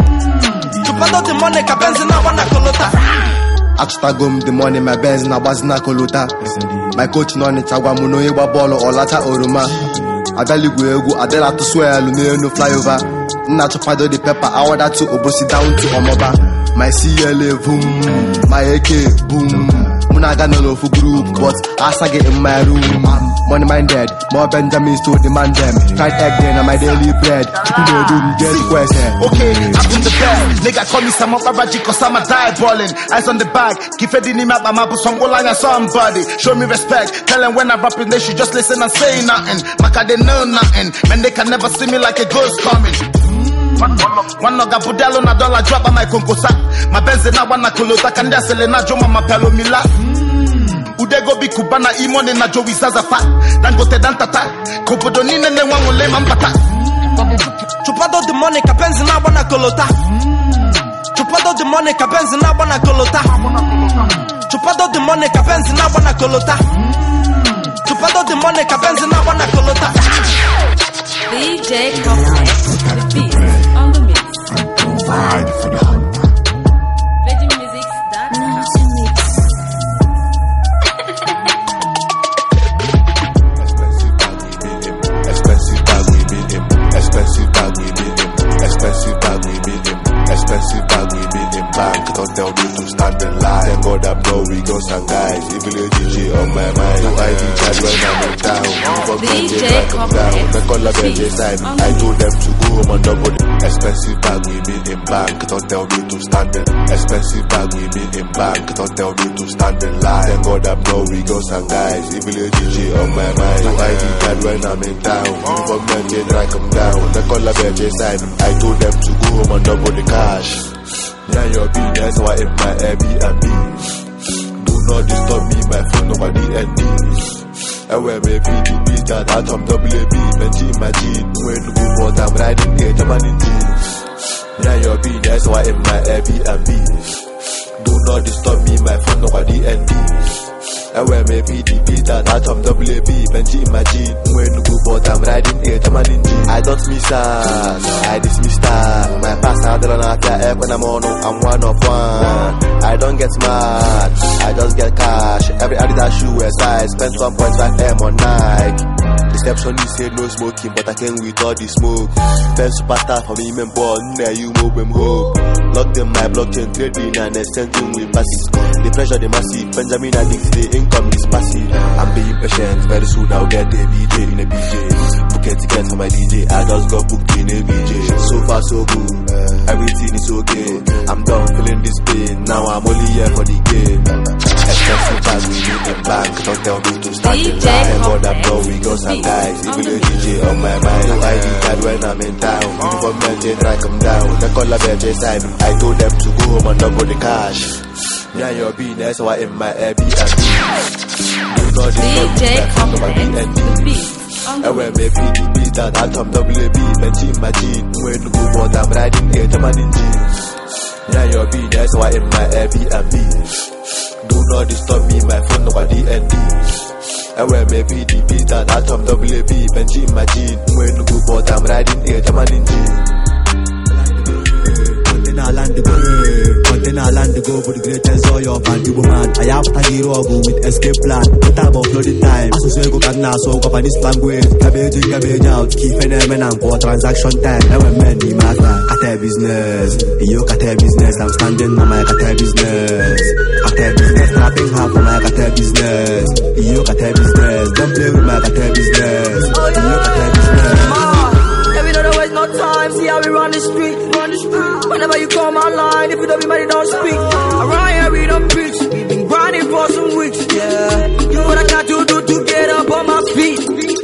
Chupado the money kapenzi na bwana kolota. Achutagom the money my Benz na bazina kolota. My coach no ni chagwa mu no igba ball olata oroma. Adaligwe egu adela to swell no flyover. Na chupado the pepper I order to obosi down to Omoba. My CLA boom, my AK boom. Muna got no for group, but I get in my room. Money minded, more Benjamins to demand them. Fried egg then on my daily bread. Chicken no doom, get the question. Okay, I'm in the bed. Nigga call me some of Raji cause I'm a die balling. Eyes on the bag, keep feeding him up, I'm up with some line and somebody. Show me respect, tell them when I'm rapping they should just listen and say nothing. Maka they know nothing, man they can never see me like a ghost coming. One noga budalo na dollar drop on my konkosa. My benze na wana kolota kanda sele na joma mapelo mila. Udego bi kubana imone na jowi zaza fa. Dangote dantata. Kopodo nine ne wangole mambata. Chupado the money ka penzi na bana kolota. Chupado the money ka penzi na bana kolota. Chupado the money ka penzi na bana kolota. Chupado the money ka penzi na bana kolota. DJ Complex, the beat on the mix. Provide for the hunter. Expensive bag, we beat him. Expensive bag, we beat him. Expensive bag, we beat him. Expensive bag, we beat him. Bank don't tell me to stand in line. Thank God I'm no we go some guys. Even a DJ on my mind. No ID charge when I'm in town. DJ Complex. The color BJ side. I told them to go home and double. Expensive bag, we beat him. Bank don't tell me to stand in. Expensive bag, we beat him. Bank don't tell me to stand in line. Thank God I'm no we go some guys. Even a DJ on my mind. No ID charge when I'm in town. Government they drag them down. The color BJ side. I told them to go home and double the cash. Yeah, your B, that's why in my Airbnb. Do not disturb me, my phone nobody ND. And where may be the beat that out of WB. Benji imagine when you go for I'm riding here, German in jeans. Yeah, your B, that's why in my Airbnb. Do not disturb me, my phone nobody ND. And where may be the beat that out of WB. Benji imagine when you go for I'm riding here, German in jeans. I don't miss us, I dismiss that. My past I don't have to air when I'm on, I'm one of one. I don't get mad, I just get cash. Every Adidas shoe wear size, spent 1.5M on Nike. Receptionist said no smoking, but I came with all the smoke. Pen superstar for me, men born, there you move them hope. Locked in my blockchain, trading and exchanging with passes. The pressure, the massive, Benjamin addicts, the income is passive. I'm being patient, very soon I'll get a BJ in a BJ. Booking tickets for my DJ, I just got booked in a BJ. So far so good, everything is okay. I'm done feeling this pain, now I'm only here for the game. Expensive bag, we need a bank, don't tell me to stand in line. God I'm no, we got some guys, even the DJ on my mind. No ID card when I'm in town, government they track them down. The color BJ side, I told them to go home and double the cash. Yeah, your B, that's why in my Airbnb. DJ Complex, the beat. And when maybe the beat that out of WB. Benji imagine when you go for I'm riding here, German in jeans. Yeah, your B, that's why in my Airbnb. Do not disturb me, my phone nobody ND. And when maybe the beat that out of WB. Benji imagine when you go for I'm riding here, German in jeans. Container land to go for the greatest oil of Antibo man. I have to hero go with escape plan. The time of flooding time. As we go back now, so go by this language. Cabbage out, keep an element and for transaction time. And when men in my cartel business, you cartel business, I'm standing on my cartel business. Cartel business, trapping half for my cartel business. You cartel business, don't play with my cartel business. You cartel business. Don't waste no time, see how we run the street. Whenever you call my line, if you don't be money, don't speak. Around here we don't preach, we've been grinding for some weeks, yeah. What I got to do to get up on my feet.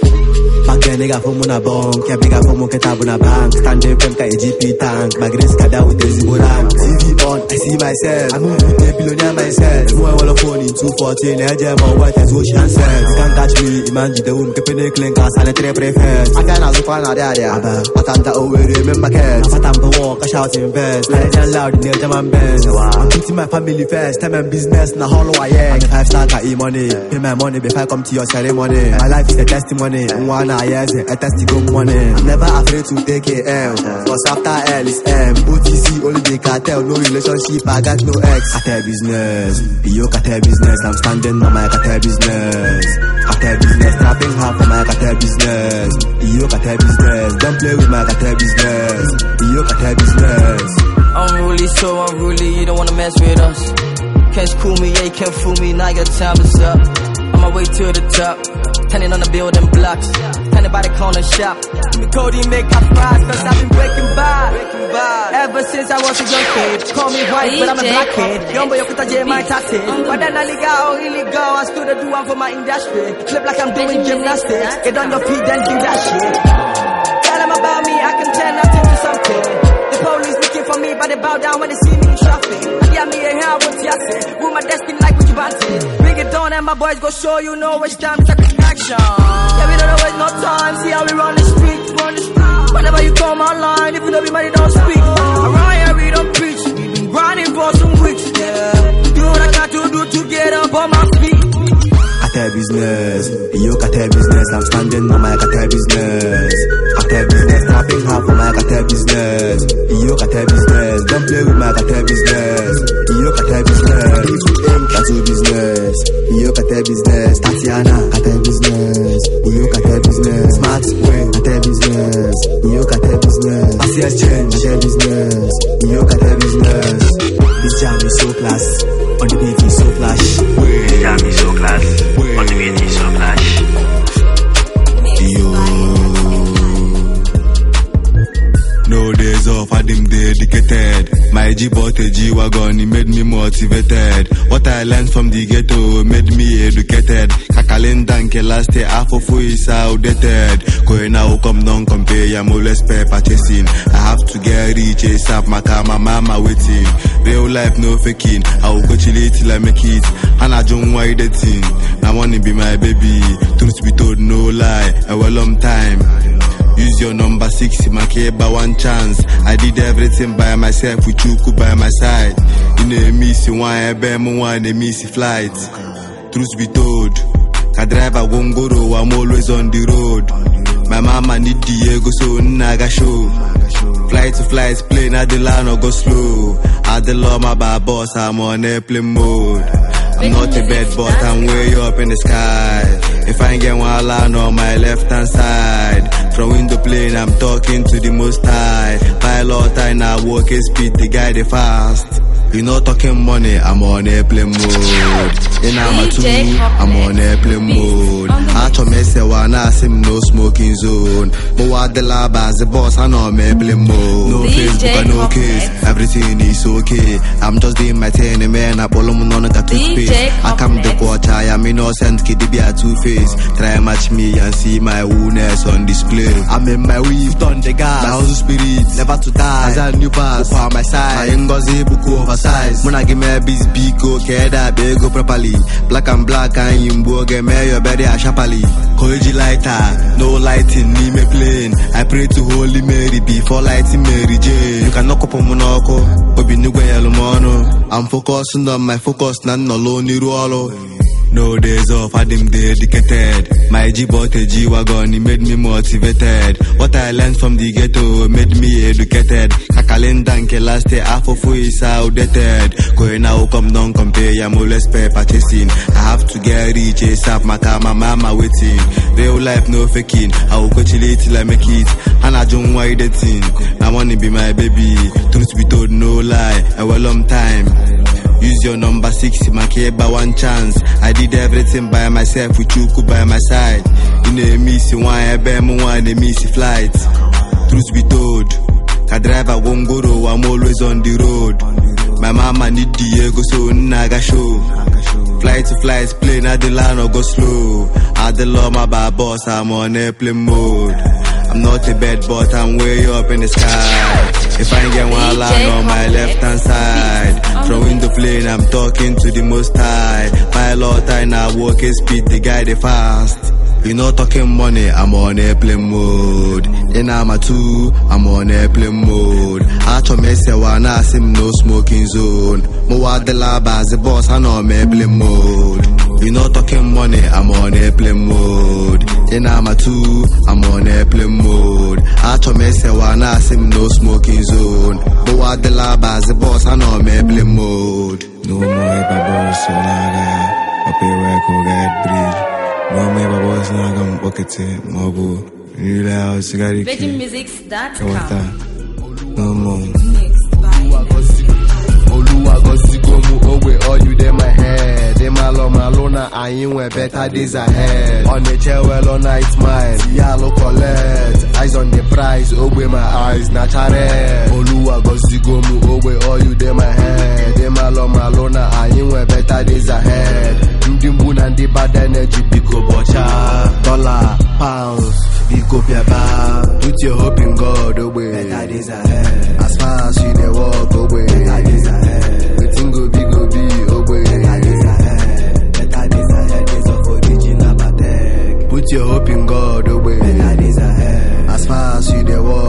Back then, nigga, for Mona Bonk, yeah, bigger for Moketabuna Bank. Standing from GP tank, my grace kada with the Ziboran. TV on, I see myself. I move with the billionaire myself. Move all the phone in 214, I jam on what is ocean says. Can't catch me, imagine the wound, keeping a clink, and a three prefers. I can't also find out there, but I'm the over, remember cats. But I'm the walk, I shout invest. I tell loud in the German Benz. I'm putting my family first, time and business, now hollow I am. I'm 5-star money, pay my money before I come to your ceremony. My life is a testimony, yes, I test go money. I'm never afraid to take a L. Cause after L is M. OTC, only the cartel, no relationship, I got no ex. Cartel business, yo cartel business, I'm standing on my cartel business. Cartel business, trapping half for my cartel business. Yo cartel business, don't play with my cartel business. Yo cartel business. Unruly, so unruly, you don't wanna mess with us. Can't school me, yeah, you can't fool me, now your time is up. On my way to the top, standing on the building blocks, standing by the corner shop. Give me Cody, make up fries, cause I've been breaking by. Ever since I was a young kid, call me white, but I'm a black kid. Young boy, you put a J, my tatted. But then I legal, illegal, I stood to do one for my industry. Flip like I'm doing gymnastics, get on your feet, then do that shit. Tell them about me, I can turn nothing to something. The police looking for me, but they bow down when they see me in traffic. I get me a hair, what's ya say? With my destiny like what you wanted. Bring it on and my boys go show you know which time it's a action. Yeah, we don't waste no time, see how we run the street. Whenever you call my line, if you don't be money, don't speak. Around here, we don't preach. We been grinding for some weeks, yeah. Do what I got to do to get up on my feet. Cartel business, yo cartel business. I'm standing on my cartel business. Cartel business, trapping hard for my cartel business. Yo cartel business, don't play with my cartel business. Yo cartel business, tattoo business. Yo cartel business, Tatiana cartel business. Yo cartel business, Smart Way cartel business. Yo cartel business, Asia's change cartel business. Yo cartel business. This jam is so class, on the beat is so flash. This jam is so class, on the beat is so flash. No days off, I them dedicated. My G bought a G-Wagon, it made me motivated. What I learned from the ghetto made me educated. Kakalenda last year, half of who is outdated. Going now, come down, compare, I'm always purchasing. I have to get rich, ASAP, my car, my mama waiting. Real life, no faking. I will go chill it till I make it. And I don't want the thing. I want to be my baby. Truth be told, no lie. A well long time. Use your number 6, my care by one chance. I did everything by myself with you by my side. You know, miss one, I miss flight. Truth be told, I drive a Gongoro, I'm always on the road. My mama need Diego, so naga show. Flight to flight, plane at the line or go slow. At the law, my bar boss, I'm on airplane mode. I'm not a bad but I'm way up in the sky. If I ain't get one land on my left hand side. From window plane, I'm talking to the most high. Pilot, I now walk at speed, the guy they fast. You know talking money, I'm on airplane mode. In I'm I'm on airplane mode. I told me say one sim no smoking zone. But what the lab as the boss, I know I'm airplane mode. No Facebook, no case, everything is okay. I'm just doing my thing, man. I pull them on a toothpaste. I come the quarter, I'm innocent, kid be a two-face. Try match me and see my woundness on display. I'm in my weave, done the gas. My house spirit, never to die. As a new pass, on my side. I ain't got buku oversize. When I give me a biz big go, keda big go properly. Black and black and you get me your body a sharply. Koji lighter, no lighting, me me plane. I pray to Holy Mary before lighting Mary Jane. You can knock up on Monaco, but be new mono. I'm focusing on my focus, none no lonely roll. No days off, I them dedicated. My G bought a G-Wagon, it made me motivated. What I learned from the ghetto made me educated. Kakalenda last year, half of who is outdated. Going now, come down, compare, I'm always purchasing. I have to get rich, ASAP, my car, my mama waiting. Real life, no faking. I will go chill it till I make it. And I don't want the thing. I want to be my baby. Truth be told, no lie. A well long time. Use your number 6, my care by one chance. I did everything by myself with you by my side. You know, miss one, I miss flight. Truth be told, I drive a Gongoro, I'm always on the road. My mama need Diego, so naga show. Flight to flight, plane at the line or go slow. At the law, my bar boss, I'm on airplane mode. I'm not a bad but I'm way up in the sky. If I ain't get one land on my left hand side. From window plane, I'm talking to the most high. Pilot, I now walk at speed, the guy they fast. You know talking money, I'm on airplane mode. In I'm a 2, I'm on airplane mode. I told me say one sim no smoking zone. Mo what the lab as the boss, I know I'm airplane mode. You know talking money, I'm on airplane mode. In I'm a 2, I'm on airplane mode. I told me say one sim no smoking zone. Mo what the lab as the boss, I know I'm airplane mode. No more boss, so nada. Up here where I go get bridge. No more boss, naga mbokete, mobu. Really house, gari ki. VeggieMusics.com. No more. Oluwa gomu owe all you dey my head. Dey malona, I ain't wear better days ahead. On the chair well all night mile, yellow collect. Eyes on the prize, owe my eyes natural. Oluwa gomu owe all you dey my head. Dey malona, I ain't wear better days ahead. Ndimbu and the bad energy, biko bocha. Dollar, pounds, biko piaba. Put your hope in God, away. Better days ahead. As far as you dey walk, away. Better days ahead. Waiting go be, away. Better days ahead. Better days ahead. Days of original Patek. Put your hope in God, away. Better days ahead. As far as you dey walk.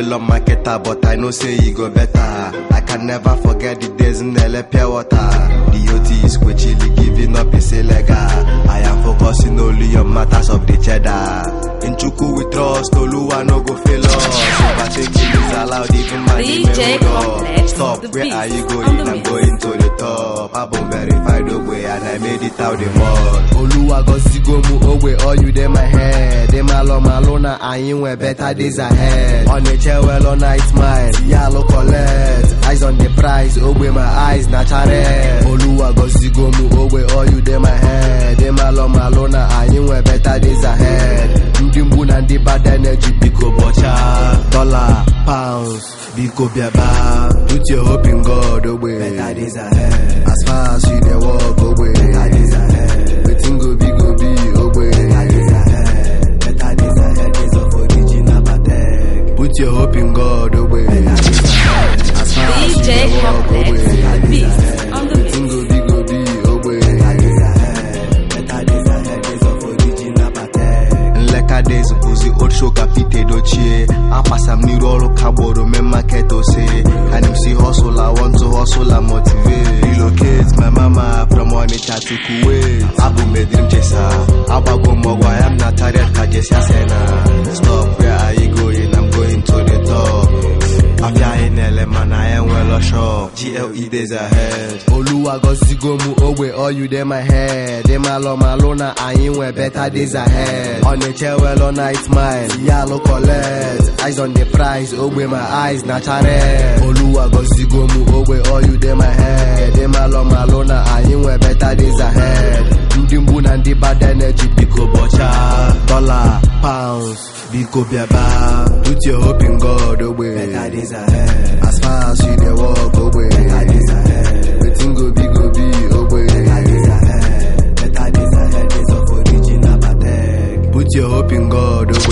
love marketer, but I know say you go better. I can never forget the days in LA pure water. The OT is quickly giving up his illegal. I am focusing only on matters of the cheddar. In Chuku we trust, Oluwa no go fail us. If I think it is allowed, even my name will stop. Where are you going? I'm going to the top. I've been verified away and I made it out the mud. Oluwa go Zigomu away, all you dey my head. Dey malona, I ain't where better days ahead. On the chair, well on night smile, yellow collect. Eyes on the prize, away my eyes natural. Oluwa go Zigomu away, all you dey my head. Dey malona, I ain't where better days ahead. Ndimbu and the bad energy, biko bocha. Dollar, pounds, biko biaba. Put your hope in God away. Better days ahead. As far as you dey walk away. Better days ahead. Waiting go be away. Better days ahead. Better days ahead. Days of original Patek. Put your hope in God away. Better days ahead. As far as you dey walk away. Better days ahead. Waiting go be away. Better days ahead. Better days ahead. Days of original Patek. Leka days buzi old show kapite dochie. Apasam ni rolo kaboro me maketo se. And him see hustle, I want to hustle and motivate. Relocate my mama from Onitsha to Kuwait. Abu me dream chaser. Abago mogwa, I am not tired kajesia sena. Stop, where are you going? I'm going to the top. Afia in LA man, I am well assured. GLE days ahead. Oluwa go Zigomu away, all you dey my head. Dey malona, I ain't where better days ahead. On the chair, well on night smile, yellow collect. Eyes on the prize, away my eyes natural. Oluwa go Zigomu away, all you dey my head. Dey malona, I ain't where better days ahead. Ndimbu and the bad energy, biko bocha. Dollar, pounds, biko biaba. Put your hope in God away. Better days ahead. As far as you dey walk away. Better days ahead. Waiting go be away. Better days ahead. Better days ahead. Days of original Patek. Put your hope in God away.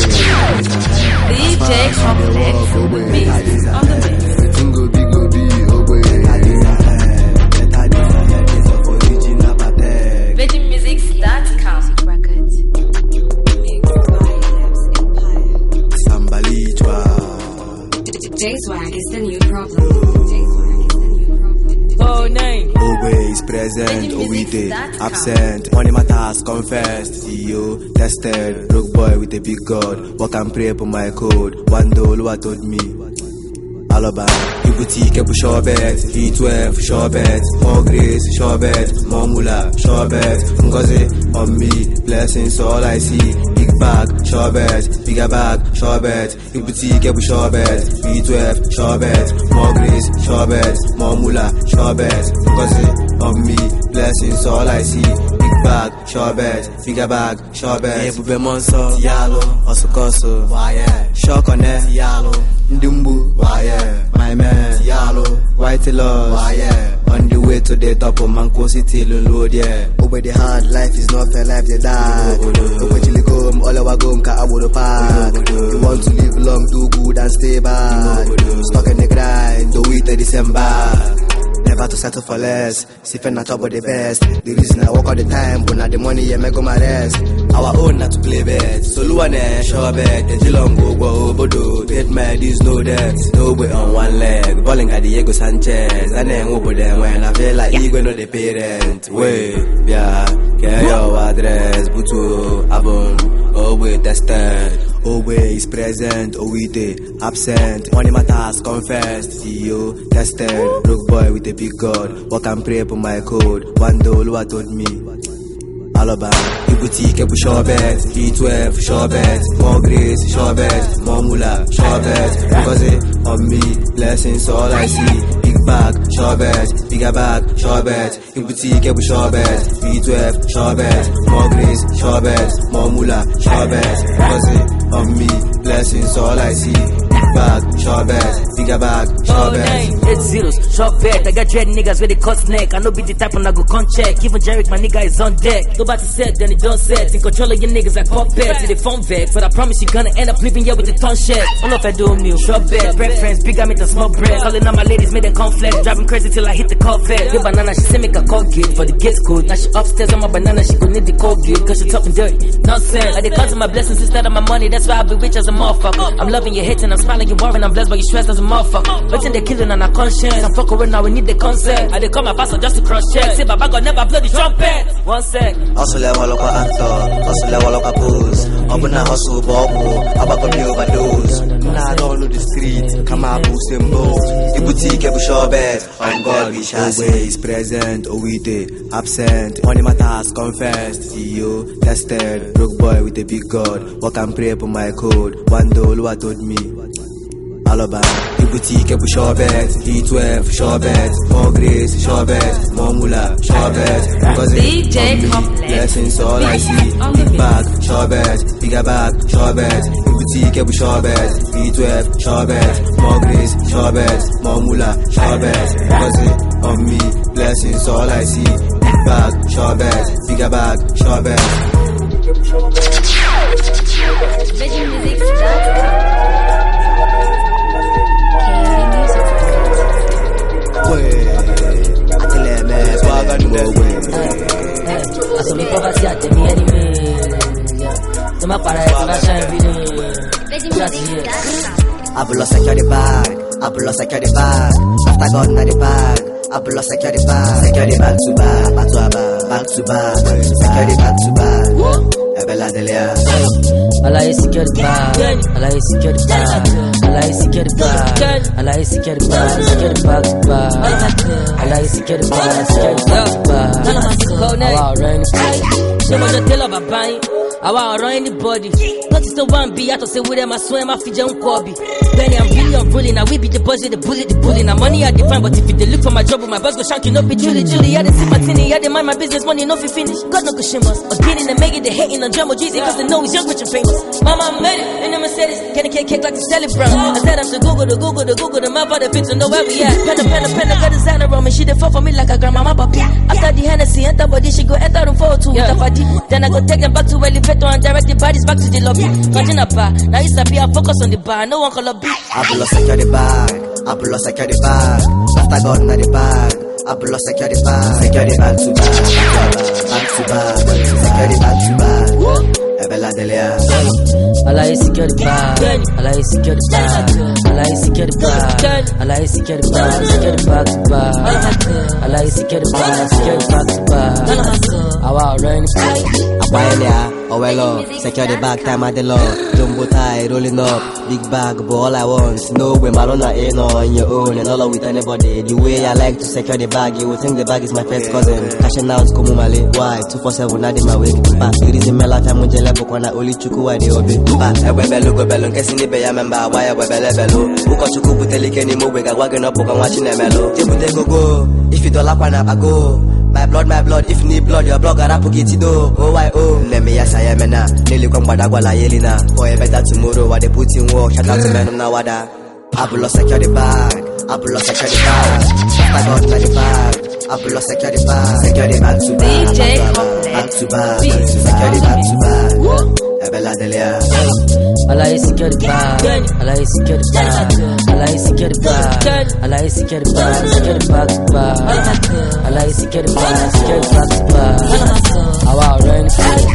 DJ Complex, the beast on the mix. Waiting go be away. Better days ahead. Better days ahead. Days of original Patek. VeggieMusics.com. J-Swag is the new problem. Oh, name. Always present, Owite, absent. Money matters, confessed. CEO, tested. Broke boy with a big God. Walk and pray for my code. One day, Oluwa told me. Alaba, Ibuti, Kebu Shobet, E12, Shobet, more grace, Shobet, more mula, Shobet, Ngozi, on me, blessings, all I see, big bag, Shobet, bigger bag, Shobet, Ibuti, Kebu Shobet, E12, Shobet, more grace, Shobet, more mula, Shobet, Ngozi, on me, blessings, all I see, big bag, Shobet, bigger bag, Shobet, Ebube Monso, Yalo, Osukoso, Wire, Shokone, Yalo, Ndumbu, Wire, my man, Yalo, White Lord, Wire, on the way to the top of Manko City, Lulu, yeah. Over the hard, life is not fair, life they die. Over chili come, all our gum, ka abu park. You want to live long, do good and stay back. Stuck in the grind, do it till December. Never to settle for less. Sipping not top of the best. The reason I work all the time, but not the money, yeah, me go my rest. Our own not to play bet. So Luane, sure bet. The Jilong go, Bodo. Dead man, there's no debt. No way on one leg. Balling at Diego Sanchez. And then over them when I feel like you know the parent. Wait, yeah, get your address. Butu, Abon, always tested. Always present, Owite, absent. Money matters, confessed. CEO, tested. Broke boy with a big God. Walk and pray for my code. One day, Oluwa told me. Alaba, Ibuti, Kebu Shobet, E12, Shobet, more grace, Shobet, more mula, Shobet, Ngozi, on me, blessings, all I see, big bag, Shobet, bigger bag, Shobet, Ibuti, Kebu Shobet, E12, Shobet, more grace, Shobet, more mula, Shobet, Ngozi, on me, blessings, all I see, big bag, Shobet, bigger bag, Shobet. 8 zeros, short bet. I got dread niggas with the cut neck. I know be the type when I go con check. Even Jarek, my nigga is on deck. Nobody said, then it don't set. In control of your niggas like puppets. See the phone vex, but I promise you gonna end up living here with the ton shed. All of I do meal, short bet. Bread friends, big I make the small bread. Calling all my ladies, made them conflict. Driving crazy till I hit the car fed. Your banana, she say make a call gate for the gate code. Now she upstairs on my banana, she gon' need the code gate. Cause she tough and dirty. Nonsense. I they cut my blessings instead of my money. That's why I be rich as a motherfucker. I'm loving your hits and I'm smiling. sound like you worrying, I'm blessed, but you stressed as a motherfucker. Waiting they killing on our conscience. I fuck with now, we need the consent. I they call my pastor just to cross check. Say Baba God never blow the trumpet. 1 sec. Hustle level up actor, hustle level up pose. Open a hustle bubble, about to be overdose. Nah, I don't know the street, come out boost and bows. The boutique, every shop bed. On God we shall say. Always present, Owite, absent. Money matters, confessed. CEO, tested, broke boy with a big God. Walk and pray for my code. One day, Lua told me. Alaba, the boutique, every shop bed. E12, shop bed. More grace, shop bed. More mula, shop bed. Because DJ Complex. Blessings, all I see. Big bag, shop bed. Bigger bag, shop bed. Boutique, every shop bed. E12, shop bed. More grace, shop bed. More mula, shop bed. Because on me, blessings, all I see. Big bag, shop bed. Bigger bag, shop bed. I saw me poverty at the enemy. So my parents are shining. I will secure the bag. I will secure the bag. After God, not the bag. I will secure the bag. Secure the bag to bag. Back to bag. Back to bag. Secure the bag to bag. Bella Delia. Allah is secure the bag. Allah is secure the bag. Allah is secure the bag. Allah is secure the bag. Secure the bag to bag. Allah is secure the bag. Secure the bag to bag. Wow, rain. No more tell of a buying. I want to run anybody. Notice the one be out to say with them. I swear my feet don't copy. Benny, I'm really unruly. Now we be the buzz, the bully, the bully. Now money I define, but if you look for my job, my boss go shank you, no be Julie. I didn't see my tinny, I didn't mind my business, money no fi finish. God no go shame us. Again in the make it, they hating on Jumbo Jeezy, cause they know he's young, rich and famous. Mama made it, and the Mercedes, candy cake like the Sally Brown. I said I'm to Google, the map of the picture, know where we at. Pen, got designer on me, she did fall for me like a grandmama papi. After the Hennessy, enter body, she go enter room 4-2 with a body. Then I go take them back to elevator and direct the bodies back to the lobby. Imagine a bar, now it's a be I focus on the bar, no one call up beat. I will secure the bag. I will secure the bag. After God, not the bag. I will secure the bag. Secure the bag to bag. Back to bag. Secure the bag to bag. Bella Delia. Allah is secure the bag. Allah is secure the bag. Allah is secure the bag. Allah is secure the bag. Secure the bag to bag. Allah is secure the bag. Secure the bag to bag. Our rain. Abuela, Owelo, secure the bag, time at the law. Jumbo tie, rolling up, big bag, but all I want. No way, Marona ain't on your own, and all with anybody. The way I like to secure the bag, you would think the bag is my first cousin. Cashing out, come Mali. Why? 247, not in my way. But the reason my life, I'm on Jelly, but when I only chuku, I do obey. But I wear bello, go bello, guessing the bay, I remember why I wear bello. Who got chuku, put a lick anymore, we got wagging up, and watching a mellow. Take go. If you don't like one up, I go. My blood, if need blood, your blog, I put it to do. Oh, I oh. Let me yes, I am now. Nearly come back, I Yelina. For a better tomorrow, what they put in work. Shout out to men now, what I will secure the bag. I will secure the bag. I got the bag. I will secure the bag. Secure the bag to bag. Back to bag. Secure the bag to bag. Bella Delia. Allah is secure the bag. Allah is secure the bag. Allah is secure the bag. Allah is secure the bag. Secure the bag to bag. Allah is secure the bag. Secure the bag to bag. Our rain.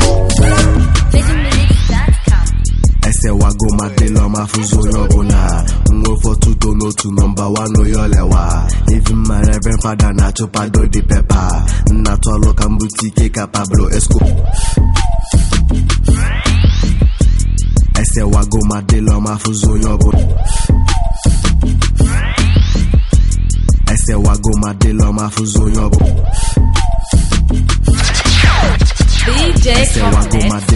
Ese wago madelo mafuzo yobona. Ngo for tuto no to number 1 no yolewa. Even my reverend father na chopa do the pepper. Na to look and boutique capablo esco. Ese wago madelo mafuzo yobona. Ese wago madelo mafuzo yobona. DJ Complex,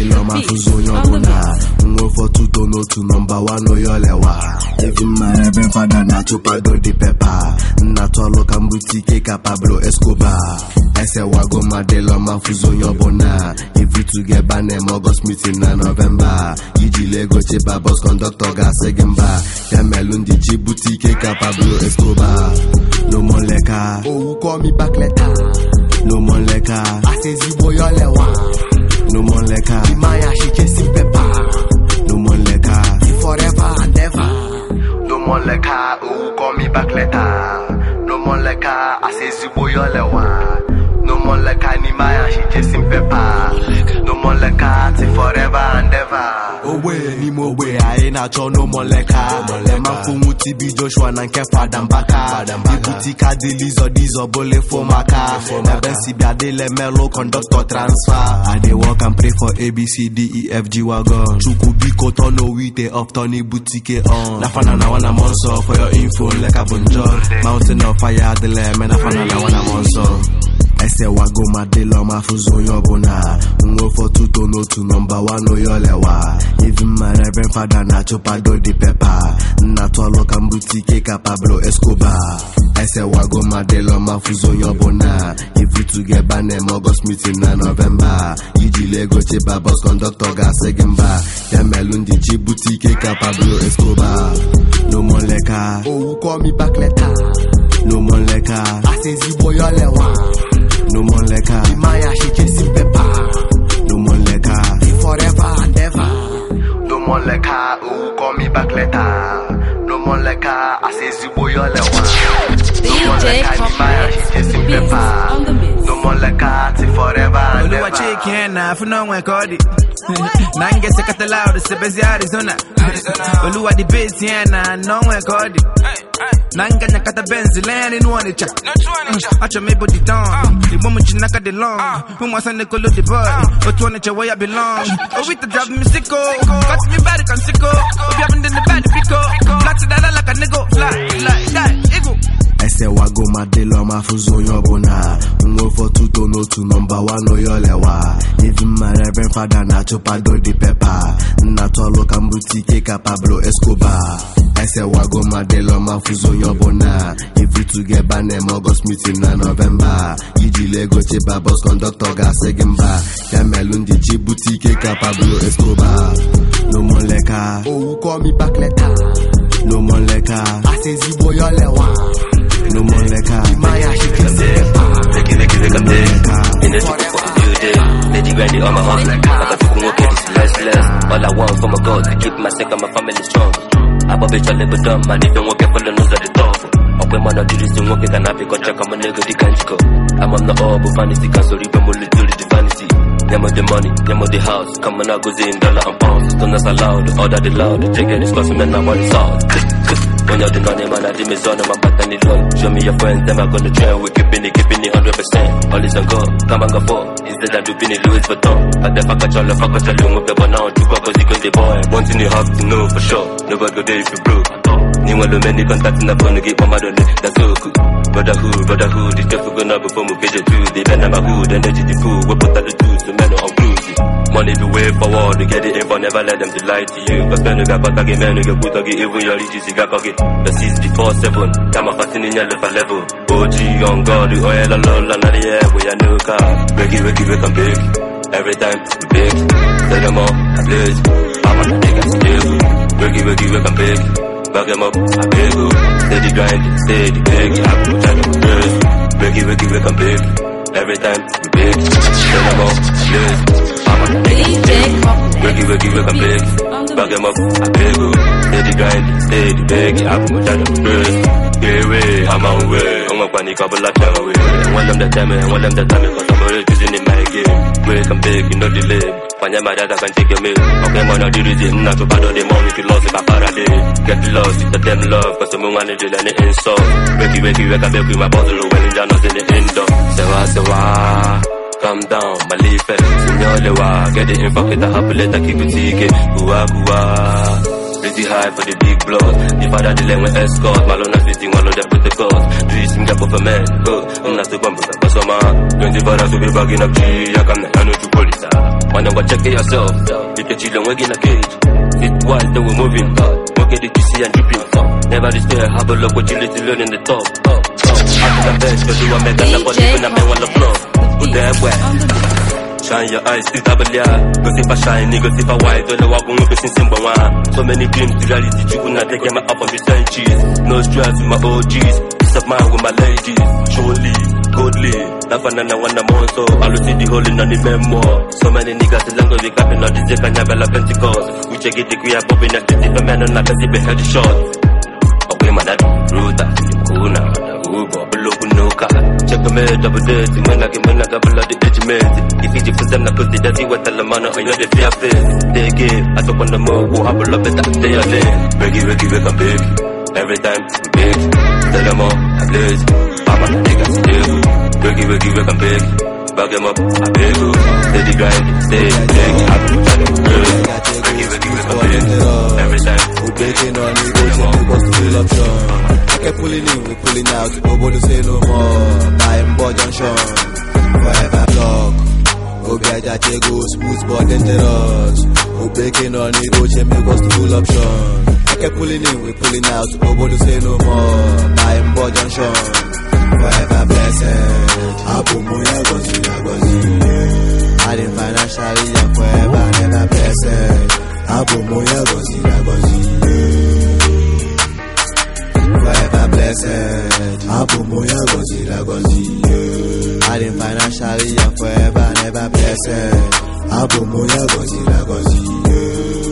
Ngo for tuto no to number 1 no yolewa. Even my reverend father na chopa do the pepper. Na to look and boutique capablo escobar. Ese wago madelo mafuzo yobona. If you to get banem August meeting na November. Yiji lego chepa boss conductor ga segemba. Yamelundi ji boutique capablo escobar. No more leka. Oh, call me back later. No more leka. I say zibo yolewa. No more leka. Maya she chasing pepper. No more leka. Forever and ever. No more leka. Oh, call me back later. No more leka. I say zibo yolewa. No more leka ni Maya she chasing pepper. No more leka. Till forever and ever. Oh, n'ime ogbe anyị na-achọ n'ụmụnleka mafunwu TB Joshua na nke Fada Mbaka ibutika dilizo dizo bole fomaka ebe nsi bịa dele melo conductor transfer I dey work and pray for ABCDEFG wagon chukwu biko tono wite of Tony boutique on nafana na wana monso for your info leka bonjour mountain of fire adele me nafana na wana monso ese wago madelo mafuzo yobona ngo for tuto no to number 1 oyolewa even my reverend father na chopado di pepper na tolo kambutike ka Pablo Escobar ese wago madelo mafuzo yobona if you together name August meeting na November yijile go cheba boss conductor ga segemba yamelundi chibutike ka Pablo Escobar no more leka oh call me back letter no more leka asezi boyolewa no more leka Maya she chasing pepper no more leka forever and ever no more leka oh call me back later no more leka I say zibo yo lewa no more leka Maya she chasing pepper no more leka forever and ever Oluwa chicken na funo when cody Nange se catalao se bezi Arizona Oluwa di base na no when cody Nanga nyakata benzi land in one cha acha me body down the woman chinaka the long who wants to call the boy but one cha where I belong oh with the drive me sicko got me bad can sicko we haven't in the bad pico flat that like a nigga fly like that ego ese wago madelo mafuzo yobona ngo for tuto no to number 1 oyolewa even my reverend father na chopado di pepper na tolo kambutike ka Pablo Escobar ese wago madelo mafuzo yobona if you together name August meeting na November yijile go cheba boss conductor ga segemba yamelundi chibutike ka Pablo Escobar no more leka oh call me back letter no more leka asezi boyolewa no more leka Maya she can say make it in the Lady Brandy on my heart like I took more kids less all I want for my God to keep my second my family strong I bought bitch I live dumb man if don't work for the nose of the top okay man I do this thing okay can I pick up check I'm a nigga the can't go I'm on the orb vanity can sorry but more little the vanity Nemo the money, nemo the house come on I go in dollar and pounds don't as allowed order the loud take it discuss men I want it out when you're the name man I did me son of my back and it low show me your friends them I gonna train we keeping it 100% all is on go come and go for instead of doing it Louis Vuitton I the fuck all the fuck I tell you with the banana to go cause you can the boy one thing you have to know for sure never go there if you broke ni walo many contact in the phone get my money that's so cool brotherhood the stuff gonna before we get to the then I'm a good energy the food we put all the tools the men on cruise money the way forward to get it info never let them to lie to you cause when you got back again man you get put again even your riches you got pocket the 64-7 come up in your level OG on God the oil alone and the air we are new car wake I'm big every time we big say them all I blaze I'm on the niggas still wake I'm big back them up I big steady grind steady big I put that on first wake I'm big every time we big say them all I blaze I'm on the niggas wake I'm big back them up I big steady grind steady big I put that on first I'm on way I'm a panic couple of time away one of the time cause I'm already choosing in my game wake I'm big you know the live Panya my dad I can take your meal okay man I do the thing not to bother them all if you lost if I paradise get lost if the them love cause I'm on the deal and the insult wake I'm big with my bottle when in Janos in the indoor sewa calm down my leaf sinyolewa get it in pocket I have let I keep it ticket guwa pretty high for the big blood. The father the lane with escort. Malona fitting all of them with the cause. Trees him up for men. I'm not the bumper. But some 20 brothers to be bagging up G. I know you police. Wanna go check it yourself. You can chill and work in a cage. Fit wise, then we're moving. Work at the QC and dripping. Never despair. Have a look what you little learn in the top. After the bench, cause you are making up on even a man on the floor. Put them wet. Shine your eyes, still double yeah. Cause if I shine, niggas if I white, don't know what I'm going simple one. So many dreams to reality, you could not take my up on the centuries. No stress with my OGs, peace of mind with my ladies. Surely, godly, Nafana one I'm on so I'll see the hole in on the memoir. So many niggas is long as we clapping on the dick and never like Pentecost. We check it, we are popping at the man on like a zip head shot. Okay, man, that's rude, cool now. Uber, below no car. Check a man, double dirty, man, I got blood the edgement. If you for them, I put the dirty with the lamana, I know the fear face. They give, I don't want the more, who have a love it, they are there. Reggie, wake up big. Every time, we big. Tell them all, I blaze. Mama, they got still. Reggie, wake up big. Bag them up, I beg you. Steady grind, stay big. I put on the grill. Reggie, wake up big. Every time, we baking on the road, we got the full option. I kept pulling in, we pulling out, nobody say no more. My boy junction, forever block. Obiaja Tego, smooth but dangerous. We baking on the road, we got the full option. I kept pulling in, we pulling out, nobody say no more. My boy junction, forever blessed. Abu Moya Gozi, I didn't financially and forever never blessed. Abu Moya Gozi, forever blessed. Abu Moya Gozi, I didn't financially and forever never blessed. Abu Moya Gozi,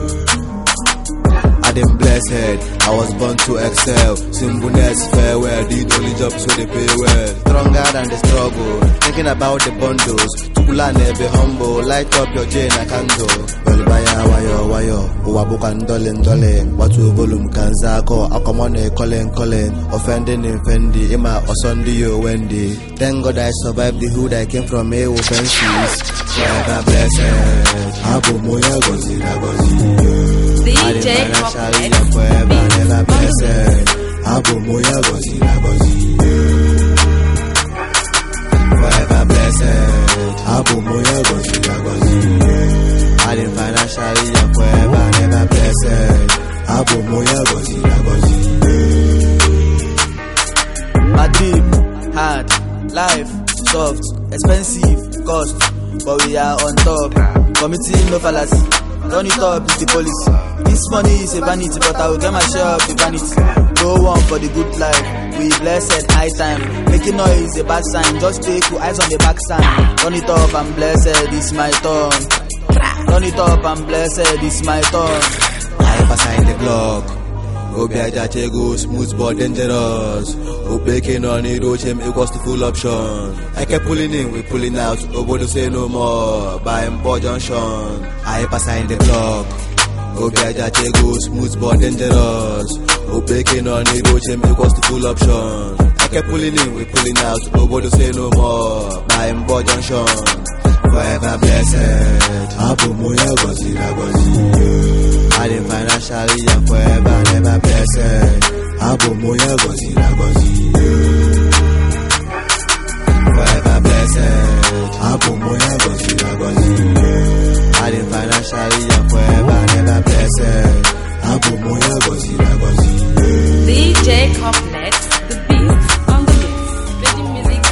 I didn't blessed. I was born to excel. Singleness, farewell. Did only job so they pay well. Stronger than the struggle. Thinking about the bundles. Tukula be humble. Light up your chain a candle. Well, baya wayo. Uwabukan dole. Watu volume kanzako. Akomone calling. Offending infendi. Ima osondi yo Wendy. Thank God I survived the hood I came from. Offenses. Forever blessed. Abu Moya Gozi. DJ Complex, forever never blessed. Abu Moya Gozi, forever blessed. Abu Moya Gozi, I didn't financially and forever never blessed. Abu Moya Gozi. My deep, hard, life, soft, expensive, cost, but we are on top. Committing no fallacy. Run it up is the policy. This money is a vanity, but I will get my share of the vanity. Go on for the good life. We blessed high time. Making noise is a bad sign. Just stay cool, eyes on the back sign. Run it up, I'm blessed, it's my turn. Run it up, I'm blessed, it's my turn. I ever sign the clock. Obiaja Tego, smooth but dangerous. Baking on the road, equals the full option. I kept pulling in, we pulling out, nobody say no more. By Boy Junction, I ever sign the clock. Obiaja Tego, smooth but dangerous. Baking on the road, equals the full option. I kept pulling in, we pulling out, nobody say no more. By Boy Junction, forever blessed. Abu Moya Gozi. I didn't financially and forever never blessed. Abu Moya Gozi, forever blessed. Abu Moya Gozi, I didn't financially and forever never blessed. Abu Moya Gozi. DJ Complex, the beast on the mix. Making music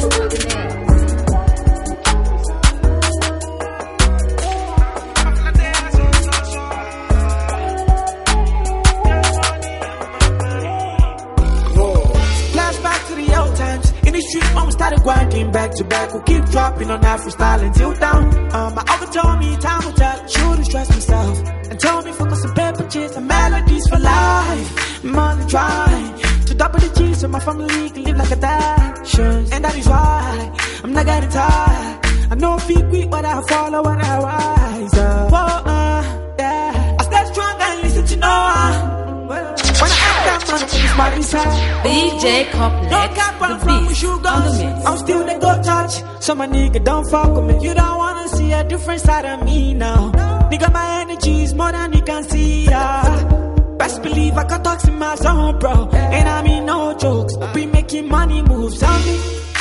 started grinding back to back. We'll keep dropping on that freestyle until down. My uncle told me time will tell. Shouldn't stress myself and told me focus on paper chase and melodies for life. Money trying to double the G so my family can live like a dad. And that is why I'm not getting tired. I know feet weak, but I follow when I rise up. Yeah. I stay strong and listen to no one. When I act that money, it's my desire. DJ Complex, the beast on the mix. I'm still the go touch, so my nigga don't fuck with me. You don't wanna see a different side of me now. Nigga, my energy is more than you can see. Best believe I can talk in my zone, bro. And I mean no jokes. Be making money moves only.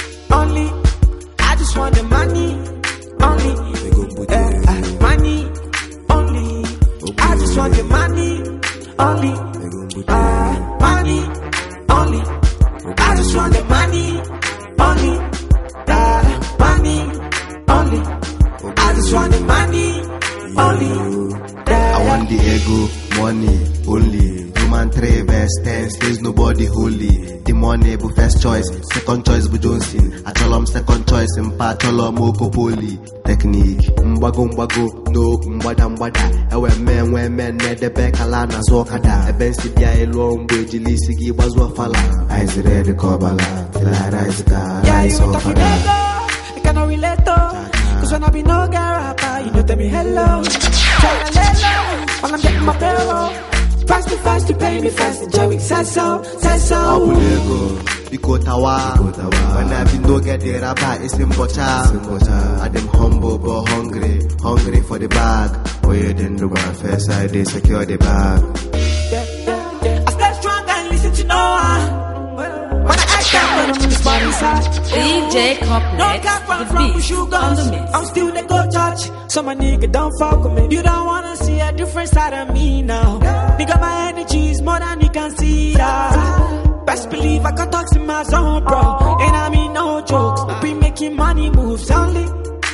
I just want the money only. Money only. I just want the money only. Money only. I just want the money only. Money only. I just want the money only. I want the ego, money only. Roman 3 verse 10 says nobody holy. The money bu first choice, second choice bu Johnson. Acholom second choice in Patolom Okopoli. Technique, mbago no mbada. Ewe men the back alana zokada. Ebensi bia elong bejili sigi bazwa fala. Eyes red kobala, till I rise ka. Yeah, you talk with I cannot relate though. Cause when I be no garapa, you know tell me hello. Try to let low, while I'm getting my payroll. Price me fast, you pay me fast. Jerry says so. Abulego, Ikotawa. When I be no get the rapa, it's in Bocha. I dem humble but hungry for the bag. Oh yeah, then do my first side, they secure the bag. I stay strong and listen to no one. When I act out, when I'm in the spotty side. DJ Complex, the beast on the mix. I'm still the go touch, so my nigga don't fuck with me. You don't wanna see a different side of me now. Nigga, my energy is more than you can see. Best believe I can talk in my zone, bro. And I mean no jokes. I be making money moves only.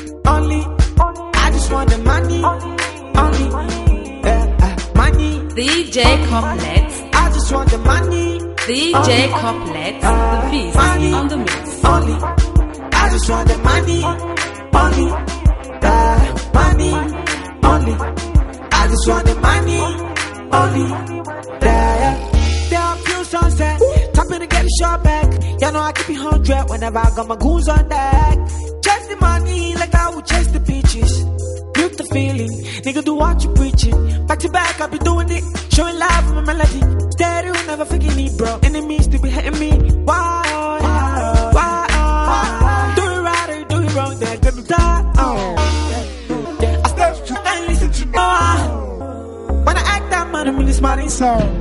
I just want the money, only. Money. DJ Complex. I just want the money. DJ Complex, the beast money, on the mix. Only. I just want the money, only. Money, only. I just want the money, only. There are few sunset, tapping to get a shot back. You know I keep it 100 whenever I got my goons on deck. Chase the money like I would chase the beaches. Milk the feeling, nigga do what you preaching. Back to back, I be doing it, showing love with my melody. Steady, never forget me, bro. Enemies to be hitting me. Why? Do it right or do it wrong, they're gonna die. I step and listen to no one. When I act that man, I'm in this money song.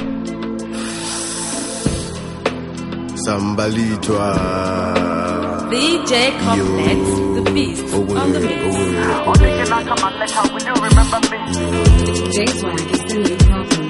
Somebody try. DJ Complex, the beast on the mix. J Swag is the new problem.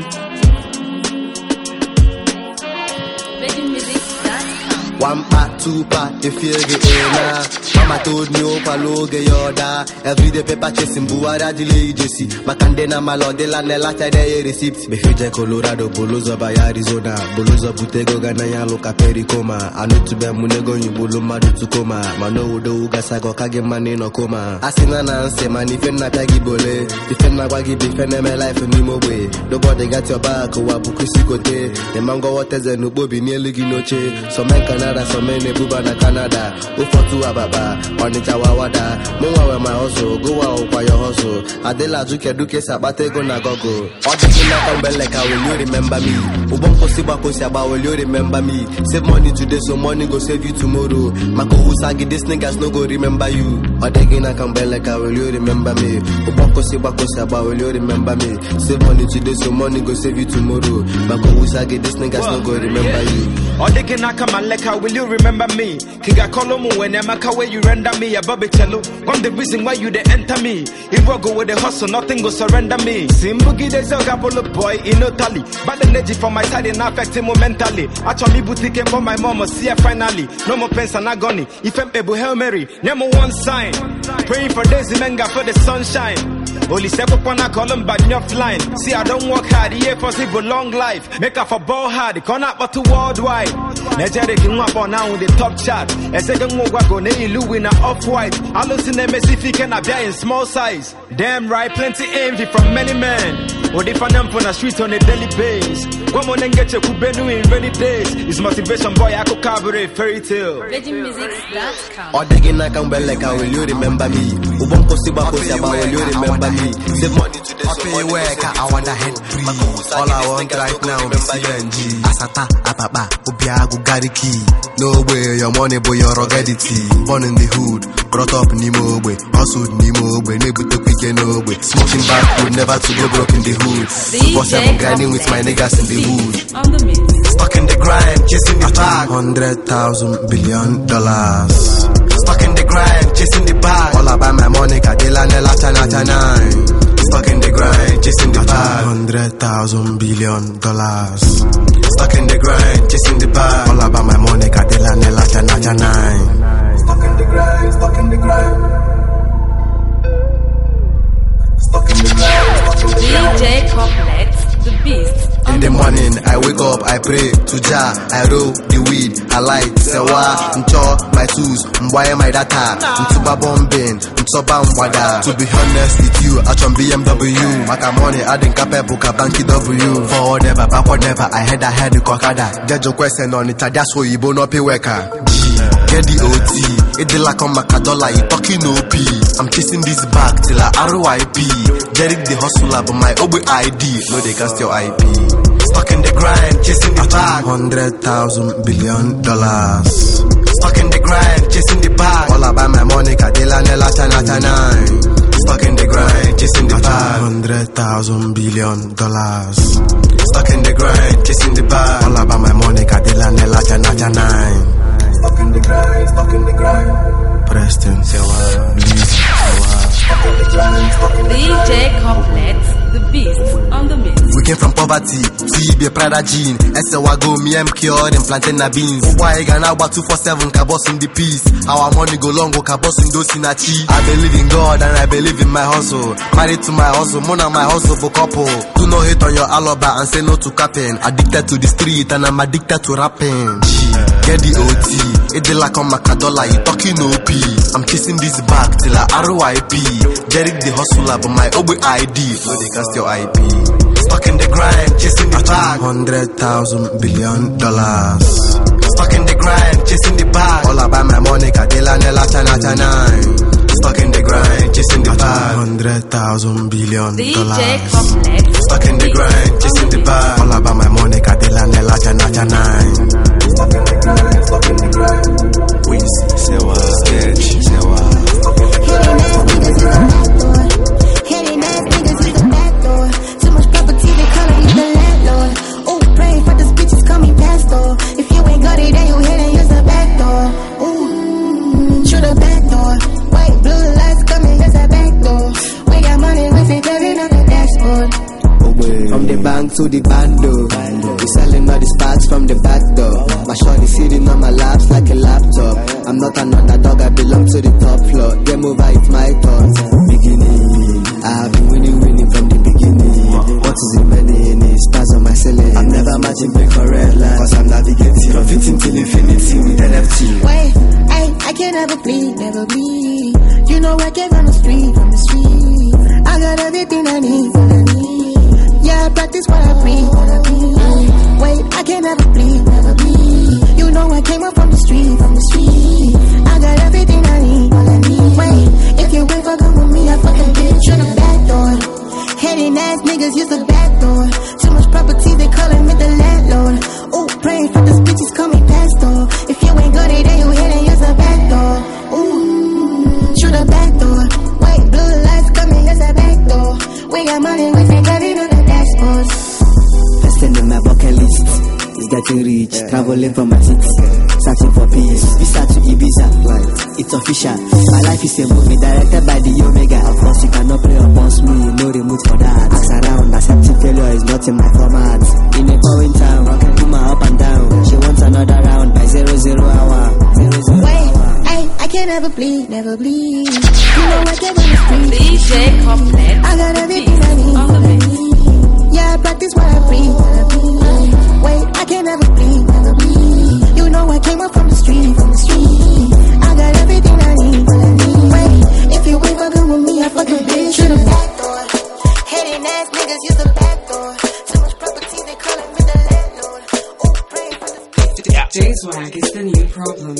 One part, two part, if you get in. Mama told me, Opalo, get your da. Every day, paper chasing Buara, delay, Jesse. Macandena, Malodela, Nelata, they receipts. Befuja, Colorado, Boloza, by Arizona. Boloza, Butego, Ganaya, Loca, Pericoma. I know to be Munego, you Buluma, to coma. Mano, do Gasago, Kageman, no coma. Asinana, say, Manifena, Tagi Bole. Defend my waggy, defend my life in Nimo way. Nobody got your back, or Wabukusikote. The mango waters and Nubobi, nearly Ginoche. Some men Canada, some men Buba, Canada. Ufotu Ababa. Onitawa wada, Muwa my hustle, go out by your hustle. Adela Duke Sabate go na gogo. Odekina Kambeleka, will you remember me? Ubonko Sibako Saba, will you remember me? Save money today, so money go save you tomorrow. Mako Usagi, this niggas no go remember you. Odekina Kambeleka, will you remember me? Ubonko Sibako Saba, will you remember me? Save money today, so money go save you tomorrow. Mako Usagi, this niggas no go remember you. Odekina Kambeleka, will you remember me? Kiga Kolomu when Emaka where you render me a Bobby Cello. I'm the reason why you they enter me. If I go with the hustle, nothing go surrender me. Simbugi there's a couple of boy in Italy. But the energy from my side and affect him mentally. Actually, boutique for my mama, see her finally. No more pens and agony. If I'm able, Hail Mary, number one sign. Praying for days in Menga for the sunshine. Only several pana column but you're flying. See, I don't work hard, yeah, possible long life. Make up for ball hard, come up but to worldwide. Nigeria can up on now with the top chart. A second more go Nelly Louis off-white. I look in the Messy can appear in small size. Damn right, plenty envy from many men. Or if I'm on the street on a daily base. One more get your Kubenu in rainy days. It's motivation boy, I could cover a fairy tale. VeggieMusics.com. Odekina Kambeleka, will you remember me? Ubonko Sibako Saba, will you remember me? Save money today, so money work, I want a head free. All I want right now is CNG. Asata, Apapa, Ubiagu, Gariki. No way, your money, boy, your ruggedity. Born in the hood, brought up Nimo way. Hustled Nimo way, neighbor to pick no way. Smoking back would never to go broke in the hood. Boss, I'm grinding with my niggas in the hood. Stuck in the grind, chasing the bag. $100,000 billion. Stuck in the grind, chasing the bag. All about my money, Kadela Nella Tana. Stuck in the grind, chasing the bag. $100,000 billion. Stuck in the grind, chasing the bag. All about my money, Kadela Nella Tana. Stuck in the grind, stuck in the grind. Stuck in the grind, stuck in the grind. DJ Complex, the beast on the morning, I wake up, I pray to Jah, I roll the weed, I light, sewa, ncho, my tools, mbwaye my data, ntuba bombing, ntoba mwada. To be honest with you, I from BMW, maka money, I didn't cap book a banky W. Forward never, backward never, I had the kokada. Dejo question on it, that's why you no pay worker. Get the OT, it de like on Macadola, you talking OP. I'm chasing this bag till I RIP. Derek the hustler, but my OB ID, no they can steal IP. Stuck in the grind, chasing the bag. $100,000 billion. Stuck in the grind, chasing the bag. All about my money, Cadilla, Nella, Chana, Stuck in the grind, chasing the bag. $100,000 billion. Stuck in the grind, chasing the bag. All about my money, Cadilla, Nella, Chana. Stuck in the grind, stuck in the grind. Preston, Sewa, Bleach, Sewa. DJ Complex, the beast on the mix. We came from poverty, see be a Prada gene. Sewa go, me am cured and plantain na beans. Why I gonna about 247, kabos in the peace. Our money go long, go kabos in those in a chi. I believe in God and I believe in my hustle. Married to my hustle, mona my hustle for couple. Do not hate on your alibi and say no to capping. Addicted to the street and I'm addicted to rapping. Get the OT, it de like on Macadola, you talking OP. I'm chasing this bag till I RIP. Derek the hustler, but my OB ID, no they can steal IP. Stuck in the grind, chasing the bag. $100,000 billion. Stuck in the grind, chasing the bag. All about my money, Cadilla, Nella, Chana. Stuck in the grind, chasing the bag. $100,000 billion. DJ Complex. Stuck in the grind, chasing the bag. All about my money, Cadilla, Nella, Chana. Stuck in the grind, stuck in the grind. We see Sewa, sketch, Sewa. Hitting ass niggas with a backdoor. Too much property, they calling you the landlord. Ooh, pray for this bitches, call me pastor. If you ain't got it, then you hit and use the backdoor. Ooh, shoot the backdoor. White, blue lights coming, use the backdoor. We got money, we say driving on the dashboard. From the bank to the bando, we selling all the sparks from the back door. My shorty sitting on my laps like a laptop. I'm not an underdog, I belong to the top floor. Game over, it's my thoughts. Beginning, I've been winning from the beginning. What is remaining is stars on my ceiling. I'm never matching break or red line, cause I'm navigating from fitting till infinity with NFT. Wait, I can't never bleed. You know I came from the street, I got everything I need. Yeah, I practice what I preach. Wait, I can't never bleed. You know I came up from the street. I got everything I need. Wait, if you wait for come with me, I fucking bitch. You're the back door. Heading ass niggas use the back door. Too much property, they calling me the landlord. Ooh, praying for this bitches, call me pastor. If you ain't got it, then you hit and use the back door. Ooh, shoot the back door. Wait, blue lights coming, use the back door. We got money, we say driving on the dashboard. First in my bucket list is getting rich, traveling from my city, searching for peace. Visa to Ibiza, it's official. My life is a movie directed by the Omega. Of course, you cannot play against me, no remote for that. Ask around, accepting failure is not in my format. In a foreign town, rocking to my up and down. She wants another round by 0 hour. Wait, I can't never bleed. You know I came on the street. DJ Complex. I got everything I need. Yeah, I practice what I preach. Wait, I can't never bleed. You know I came up from the street. I got everything I need. Wait, if you ain't fucking with me, I fucking bitch. Shoot the back door. Hating ass niggas use the back door. Too much property, they calling me the landlord. Oh, pray for the J-Swag is the new problem.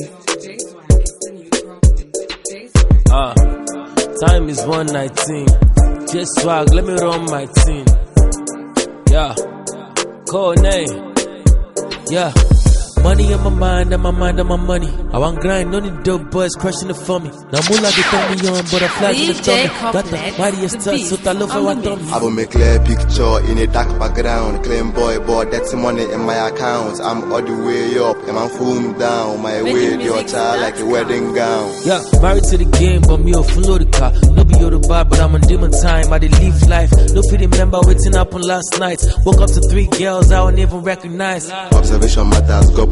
Time is 1:19. Just swag, let me run my team. Yeah, code name. Yeah, money on my mind and my mind on my money. I want grind, no need dope boys crushing it for me. Now moolah they turn me on, but I fly to the tummy. Got the mightiest touch, so I love how I dumb. I will make clear picture in a dark background. Claim boy, that's money in my account. I'm all the way up and I'm phone down. My way, your child like a wedding gown. Yeah, married to the game, but me a follow the car. No be the bar, but I'm on demon time. I did live life. No fit remember waiting up on last night. Woke up to 3 girls I don't even recognize. Observation matters, go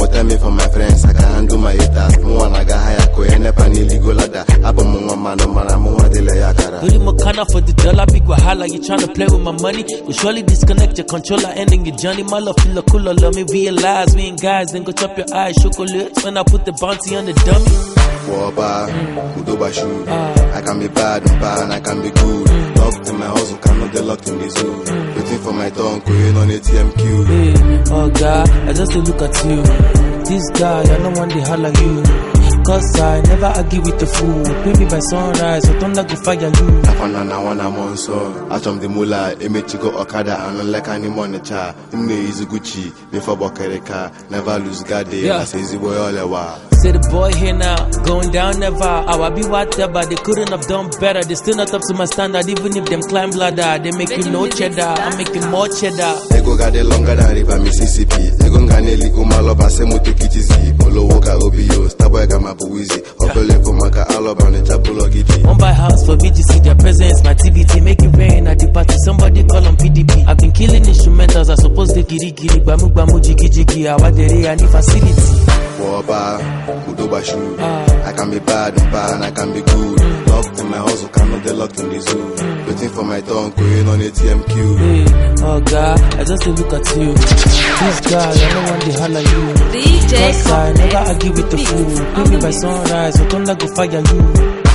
Protect me from my friends, I can handle my haters. More I got higher, ko never nearly go ladder. Abo mo man, no man, mo dele yakara. Really makana for the dollar, big wahala. You tryna play with my money? You surely disconnect your controller, ending your journey. My love feel cooler, love me realize we ain't guys. Then go chop your eyes, chocolates when I put the bounty on the dummy. Woba, Udobashu. I can be bad and I can be good. Locked in my house, cannot get locked in the zoo. Waiting for my tongue, going on ATMQ. Hey, oh God, I just look at you. This guy, I don't want to holler you. Cause I never argue with the fool. Pay me by sunrise, so don't like to fire you. I found an hour monso. I from the mula, Emechiko Okada, and like any money cha. Me is Gucci, before Bokereka. Never lose God day, I say easy boy all a while. Say the boy here now, going down never. I will be whatever, they couldn't have done better. They still not up to my standard, even if them climb ladder. They make you no cheddar, I'm making more cheddar. They go got longer than River Mississippi. They go Ganelli, Umaloba, Semuto Kitizi, Polo Woka, Obio, Staboga, Mapuizi, Opele, Pomaka, Aloba, and Chapulo Giti. One buy house for VGC, their presence, my TVT, make it rain at the party. Somebody call on PDP. I've been killing instrumentals, I suppose they giri, Bamu, Jigi, Jigi, Awadere, and the facility. Woba, Udobashu. I can be bad and I can be good. Locked in my house, cannot get locked in the zoo. Waiting for my tongue, going on ATMQ. Hey, oh God, I just look at you. This guy, I don't want to holler you. Cause I never argue with the fool. Pay me by sunrise, so don't like to fire you.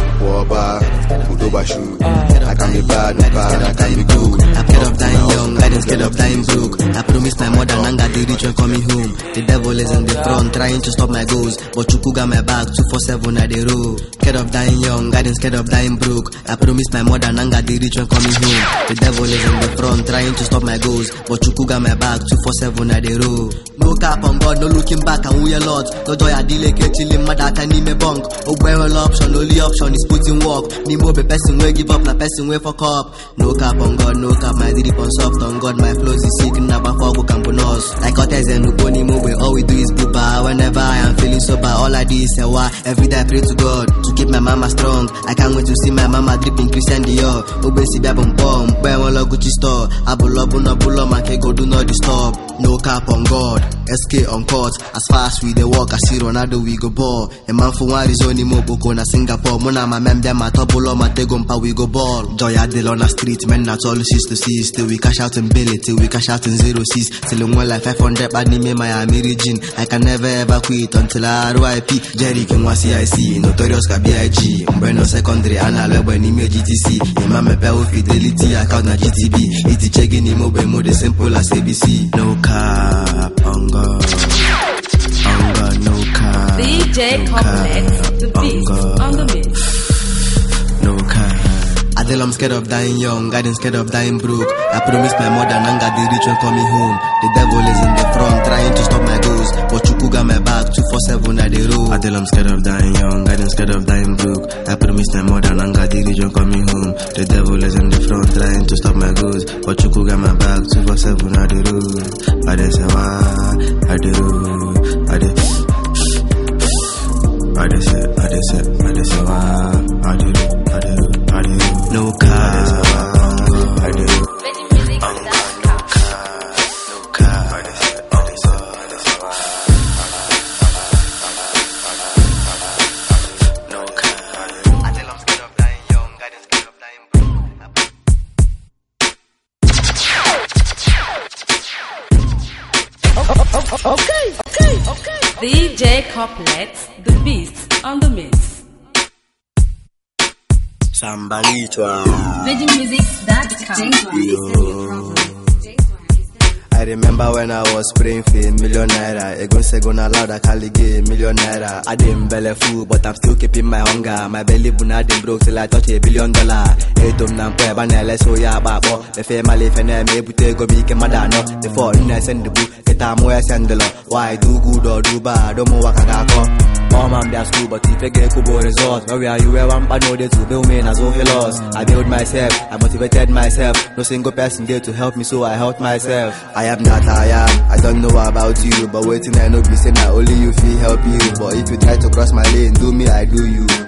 Woba, Udobashu. I can be bad and I can be good. I'm scared of dying young, I didn't scared of dying broke. I promised my mother Nanga the rich when coming home. The devil is in the front trying to stop my goals, but Chuku got my back 247 at the road. Scared of dying young, I didn't scared of dying broke. I promised my mother Nanga the rich when coming home. The devil is in the front trying to stop my goals, but Chuku got my back 247 at the road. No cap on God, no looking back and we a lot. No joy I delay, chilling mad at I need me bunk. Oh well option, only option is putting work. Me more be person way give up, na person way fuck up. No cap on God, no cap, my drip on soft on God, my flows is sick, na bafago camponos. Like Otes and Uboni move, all we do is booba. Whenever I am feeling sober, all I do is say why. Every day I pray to God to keep my mama strong. I can't wait to see my mama dripping Christian Dior. Obesi babum bomb, buy one Gucci store. Abulo no bulo, man can go do not disturb. No cap on God, SK on court. As fast we they walk, I see Ronaldo we go ball. A man for one is only Moboko na Singapore. Mona my member my topulo my tegompa we go ball. Joy Adel on the street, men not all 6 to 6. Till we cash out in Billy, till we cash out in 06. Till I'm like 500 bad name Miami region. I can never ever quit until I RIP. Jerry King was CIC, Notorious KBIG. Umbreno secondary, analog when he made GTC. Imam Pell Fidelity, account na GTB. It's checking him over more the simple as ABC. No cap on God. On God, no cap. DJ Complex, the beast on the mix. No cap. Adel, I'm scared of dying young, I didn't scared of dying broke. I promised my mother Nanga the rich when coming home. The devil is in the front trying to stop my goals, but Chuku got my back 247 at the road. Adel, I'm scared of dying young, I didn't scared of dying broke. I promised my mother Nanga the rich when coming home. The devil is in the front trying to stop my goals, but Chuku got my back 247 at the road. I didn't say why, I do, I did. I just say why, I do. No car, I do. Okay. DJ Complex, the beast on the mix. Sambaritwa. VeggieMusics.com. I remember when I was praying for $1 million. Egon Segona loud, I can't get $1 million. I didn't belly full, but I'm still keeping my hunger. My belly bunadin broke till I touch $1 billion. Etum Nampe, Banele, so ya babo. The family, and I may put a go big madano. The phone, I send the book, get a more sandalo. Why do good or do bad? Don't know what I got. Mom, I'm there school, but if I get Kubo resort, where are you? Where I'm know they to build me as okay lost. I built myself, I motivated myself. No single person there to help me, so I helped myself. I am not I am. I don't know about you, but waiting I know be saying that only you feel help you. But if you try to cross my lane, do me, I do you.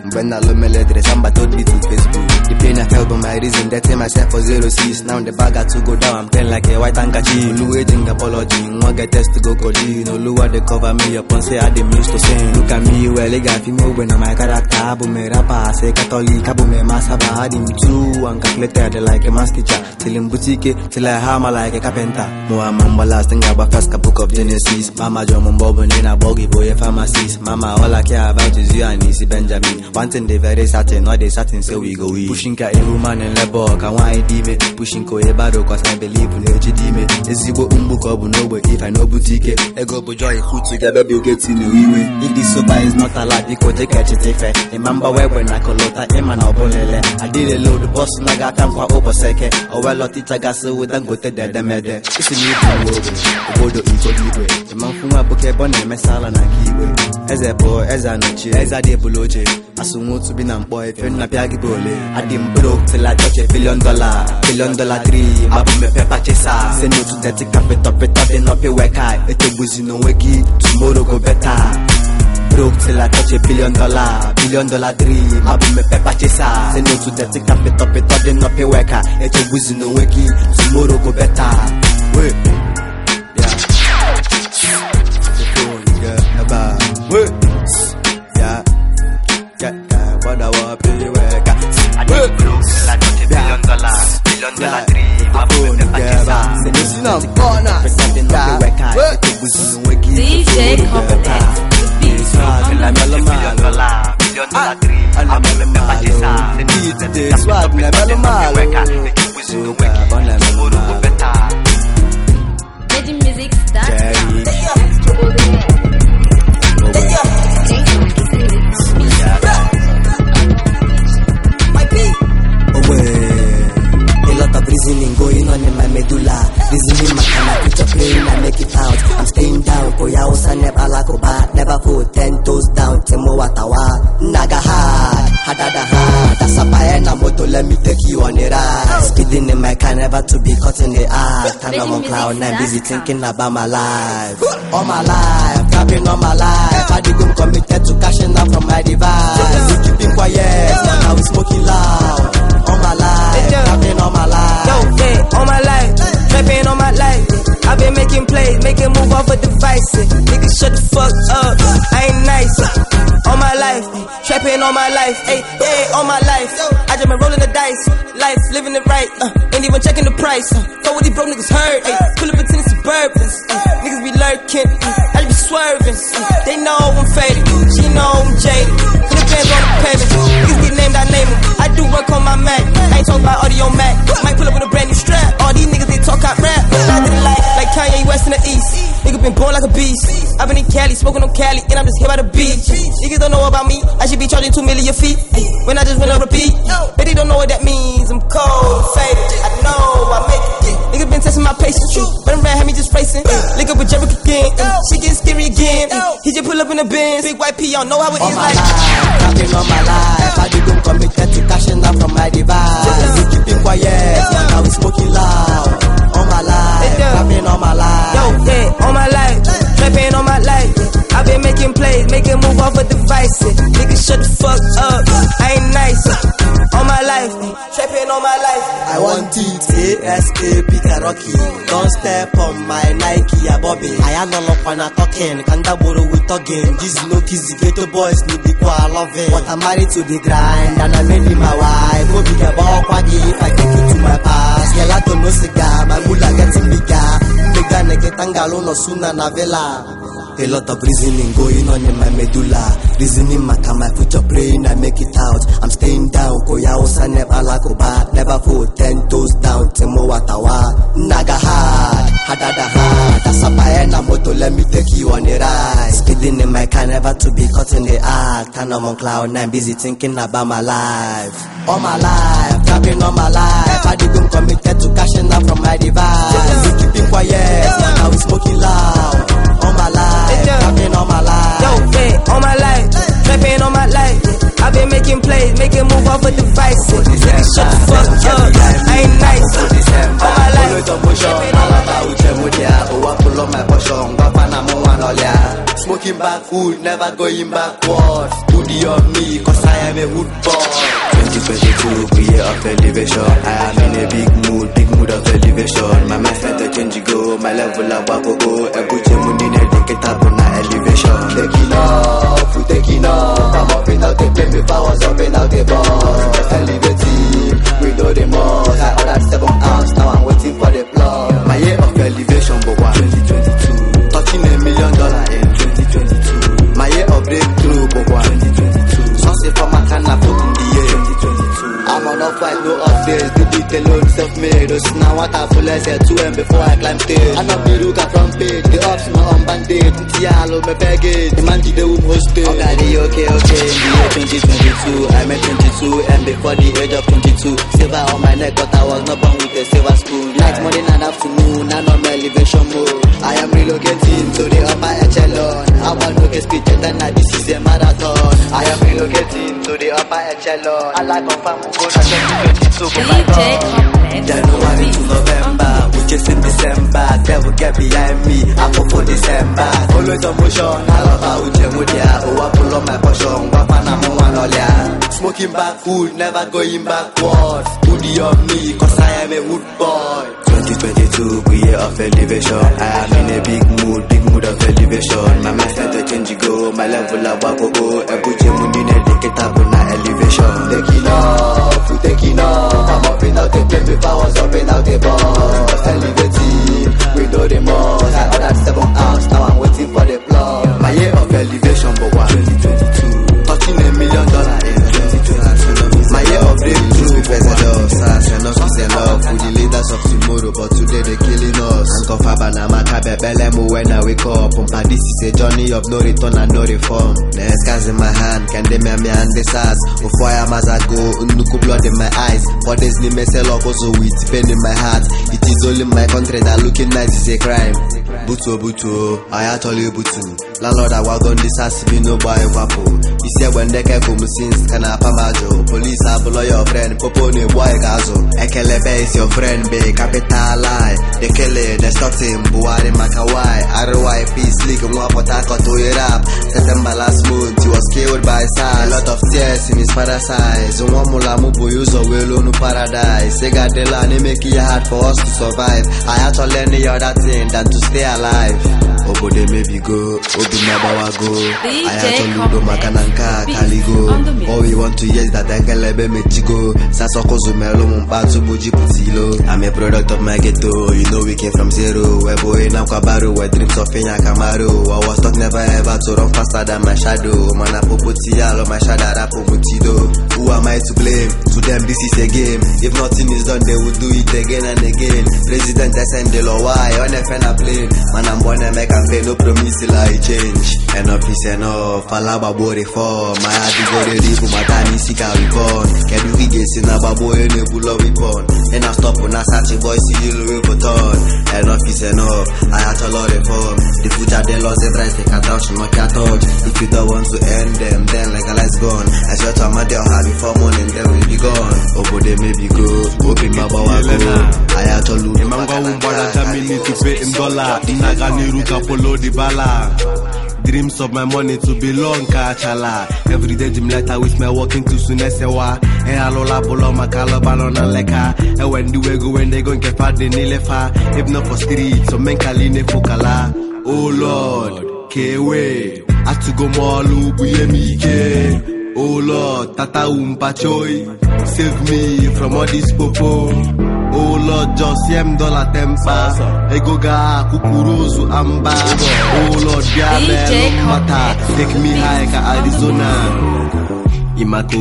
When I look me letter, somebody told me to Facebook. The pain I felt on my reason, that myself for 06. Now the bag got to go down, I'm playing like a white handkerchief. Olu waiting apology, one get test to go codeine. Olu they cover me up and say I didn't used to sing. Look at me, well, they got me when I'm my character. Abu me rapper, say Catholic, Abu me masaba. I didn't too, and calculated like a math teacher. Till in boutique, till I hammer like a carpenter. More mamba last thing about first book of Genesis. Mama John Bob in a boggy boy pharmacist. Mama, all I care about is you and Easy Benjamin. One thing they very certain, all they certain say we go eat. Pushing ka a woman in labor, can why me? Pushing ko a bado, cause I believe in HD. Is you go umbuko, no way if I know boutique. I go joy food together, you get in the way. If this sober is not allowed, you could take it. Remember when I call out a man or bolele. I did a load of boss, and I got time for over second. Or well, I got so with them go to the mede. It's a new thing, Obodo Iko Libre. The man from a book, a bonnet, Messala, and Kiwe. As a boy, as a noche, as a debuloje. As soon as to be a boy, if you're not Piagi Bole. I didn't broke till I touch $1 billion, $1 billion tree. Abu me pepper chesa. Send you to the tick up it up, not pay work. It's a buzzy no wiki, tomorrow go better. Broke till I touch $1 billion, $1 billion dream. Abu me pepper chesa. Send you to the tick up it, not pay work. It's a buzzy no wiki, tomorrow go better. Wait, yeah. Wait, yeah. What I want to pay work. I did broke till I touch $1 billion, $1 billion dream. Abu me pepper chesa. Send you to the tick up it, not pay work. It's a buzzy no wiki, DJ Complex. Reasoning going on in my medulla. Reasoning my kind of picture playing, I make it out. I'm staying down, Koyaosa never lakoba. Never put 10 toes down, Temo Watawa. Naga hard, hadada hard. That's a paena moto, let me take you on a ride. Speeding in my car, never to be caught in the eye. Time I'm on cloud nine, busy thinking about my life. All my life, trapping all my life. I did go committed to cashing out from my device. You keeping quiet, now we smoking loud. All my life, trapping all my life. Yo, yeah, all my life, trapping all my life. I've been making plays, making move off a device. Nigga, shut the fuck up, I ain't nice. All my life, trapping all my life. Hey, yeah, all my life. I just been rolling the dice, life, living it right. Ain't even checking the price. Throw what these broke niggas heard. Hey, pull up into the Suburbans. Niggas be lurking, I just be swerving. They know I'm faded, she know I'm jaded. Put the bands on the pavement, niggas get named, I name them. I do work on my Mac, I ain't talking about audio Mac. Might pull up with a brand new strap. All these niggas, they talk out rap. I did it like Kanye West in the East. Nigga been born like a beast. I've been in Cali, smoking on Cali, and I'm just here by the beach. Niggas don't know about me, I should be charging 2 million feet. When I just went on repeat, but they don't know what that means. I'm cold, faded, I know I make it. Niggas been testing my patience, but I'm had me just racing. Link up with Jericho again, she getting scary again. He just pull up in the Benz, big white P, y'all know how it is like. Trapping all my life, I did go committed to cashing out from my device. You keeping quiet, now we smoking loud. All my life, trapping all my life. Yo, yeah, all my life, trapping all my life. I've been making plays, making move off a device. Nigga, shut the fuck up, I ain't nice. All my life, trapping all my life. I want it, ASAP Rocky. Don't step on my Nike, Bobby. I am not on a talking, Kandaburu with talking. This no kizzy, ghetto boys need the qual of it. But I'm married to the grind, and I made him my wife. Go be the ball, if I take it to my past. Yella to no cigar, my mula getting bigger. Bigger, Negetangalo, no sooner, Navella. A lot of reasoning going on in my medulla. Reasoning my future brain, I make it out. I'm staying down, Koyaosa never lakoba. Never put 10 toes down, Temo Watawa. Naga hard, hadada hard. That's a paena moto, let me take you on a ride. Speeding in my car, never to be caught in the act. And I'm on cloud nine, busy thinking about my life. All my life, trapping all my life. I did go committed to cashing out from my device. You keeping quiet, now we smoking loud. All my life, trapping all my life. Yo, yeah, all my life, trapping all my life. I've been making plays, making move off a device. Nigga, shut the fuck up, I ain't nice. All my life, trapping all my life. Smoking backward, never going backwards. Hoodie on me, cause I am a hood boy. 2022, year of elevation. I am in a big mood of elevation. My mindset to change go, my level up go. And put your money in the get up on my elevation. Taking off, we taking off. I'm up and out the plane, my powers up and out the ball. Elevating, we know the most. I ordered 7 ounce, now I'm waiting for the plug. My year of elevation, but 2022. Touching $1 million in 2022. My year of breakthrough, but 2022. Something for my can I put in the air. I'm on off white, no updates. Did it alone, self-made. Those now what I full as 2M before I climb stage. I not be look at front page. The ups not on bandage. Tialo me baggage. The man did the womb hosted. Okay. In the year 2022, I met 22. And before the age of 22, silver on my neck, but I was not born with a silver spoon. Night, morning and afternoon, I'm on my elevation mode. I am relocating to the upper echelon. I want to get speech and then this is a marathon. I am relocating to the upper echelon. I like on farm. January to November, we just in December. Devil get behind me, I go for December. Always on motion, I love how we Jemudia. Oh, I pull on my portion, Wapana Moanolia. Smoking backward, never going backwards. Hoodie on me, cause I am a wood boy. 2022, year of elevation. I am in a big mood of elevation. My mindset to change go, my level up go. And put your money in the get up on my elevation. Taking off, we taking off. I'm up and out the plane before I was up and out the ball. Elevating, we know the most. I ordered 7 ounce, now I'm waiting for the plug. My year of elevation, but 2022. Touching $1 million in 2022. My year of breakthrough. For the leaders of tomorrow, but today they killing us. Anko Fabana Makabe Belemu when I wake up. This is a journey of no return and no reform. The scars in my hand, can they me and the SARS. Before I must go, Nuku blood in my eyes. For this name, I sell also with pain in my heart. It is only my country that looking nice is a crime. Butu, I actually butu. Landlord, I walk on this house, be no boy wapo. He said when they can come since can I pamajo. Police have your friend, Popo ne boy gazo. Ekelebe is your friend, be capital lie. The kele, the starting, Buhari Makawai, RYP, Slick, and Wapotako to Iraq. September last month, he was killed by SARS. A lot of tears in his father's eyes. Wamula Mubu use a will no paradise. They got the land, they make it hard for us to survive. I actually any other thing than to stay alive. Obode maybe go, Obi Nabawa go. I actually do Makananka, Kaligo. All we want to hear is that Enkelebe Mechigo. Sasoko Zumelo Mumbatu Buji Putilo. I'm a product of my ghetto, you know we came from zero. We're boy now Kabaru, we're dreams of Fenya Camaro. I was taught never ever to run faster than my shadow. Mana Popotialo, my shadow Rapo Mutido. Who am I to blame? To them this is a game. If nothing is done, they will do it again and again. President SND law, why? On a fan plane. Man, I'm born and make a pay, no promise till I change. Enough is enough, Alaba Bore for my heart is already for my time is sick we born. Can you get in a babo and a bull of weapon? And I stop when I such a boy see you will return. Enough is enough, I had a lot of fun. The future they lost the price, they can't touch, not can't touch. If you don't want to end them, then legalize gone. I shut up my deal, have before morning, they will be gone. Obo they may be good, open my bow go. I had to lose my follow the bala. Dreams of my money to belong kachala. Every day gym letter with me walking to Sunesewa. And alola polo makala balona leka. And when do we go when they gon' get fat the nilefa. If not for street, so menkali ne fukala. Oh Lord, kewe. As to go malu buyemike. Oh Lord, tata umpachoi. Save me from all this popo. Oh Lord, just $7 temper. Egoga kukuruzu amba. Oh Lord, Gabe mata. Take me high ka Arizona.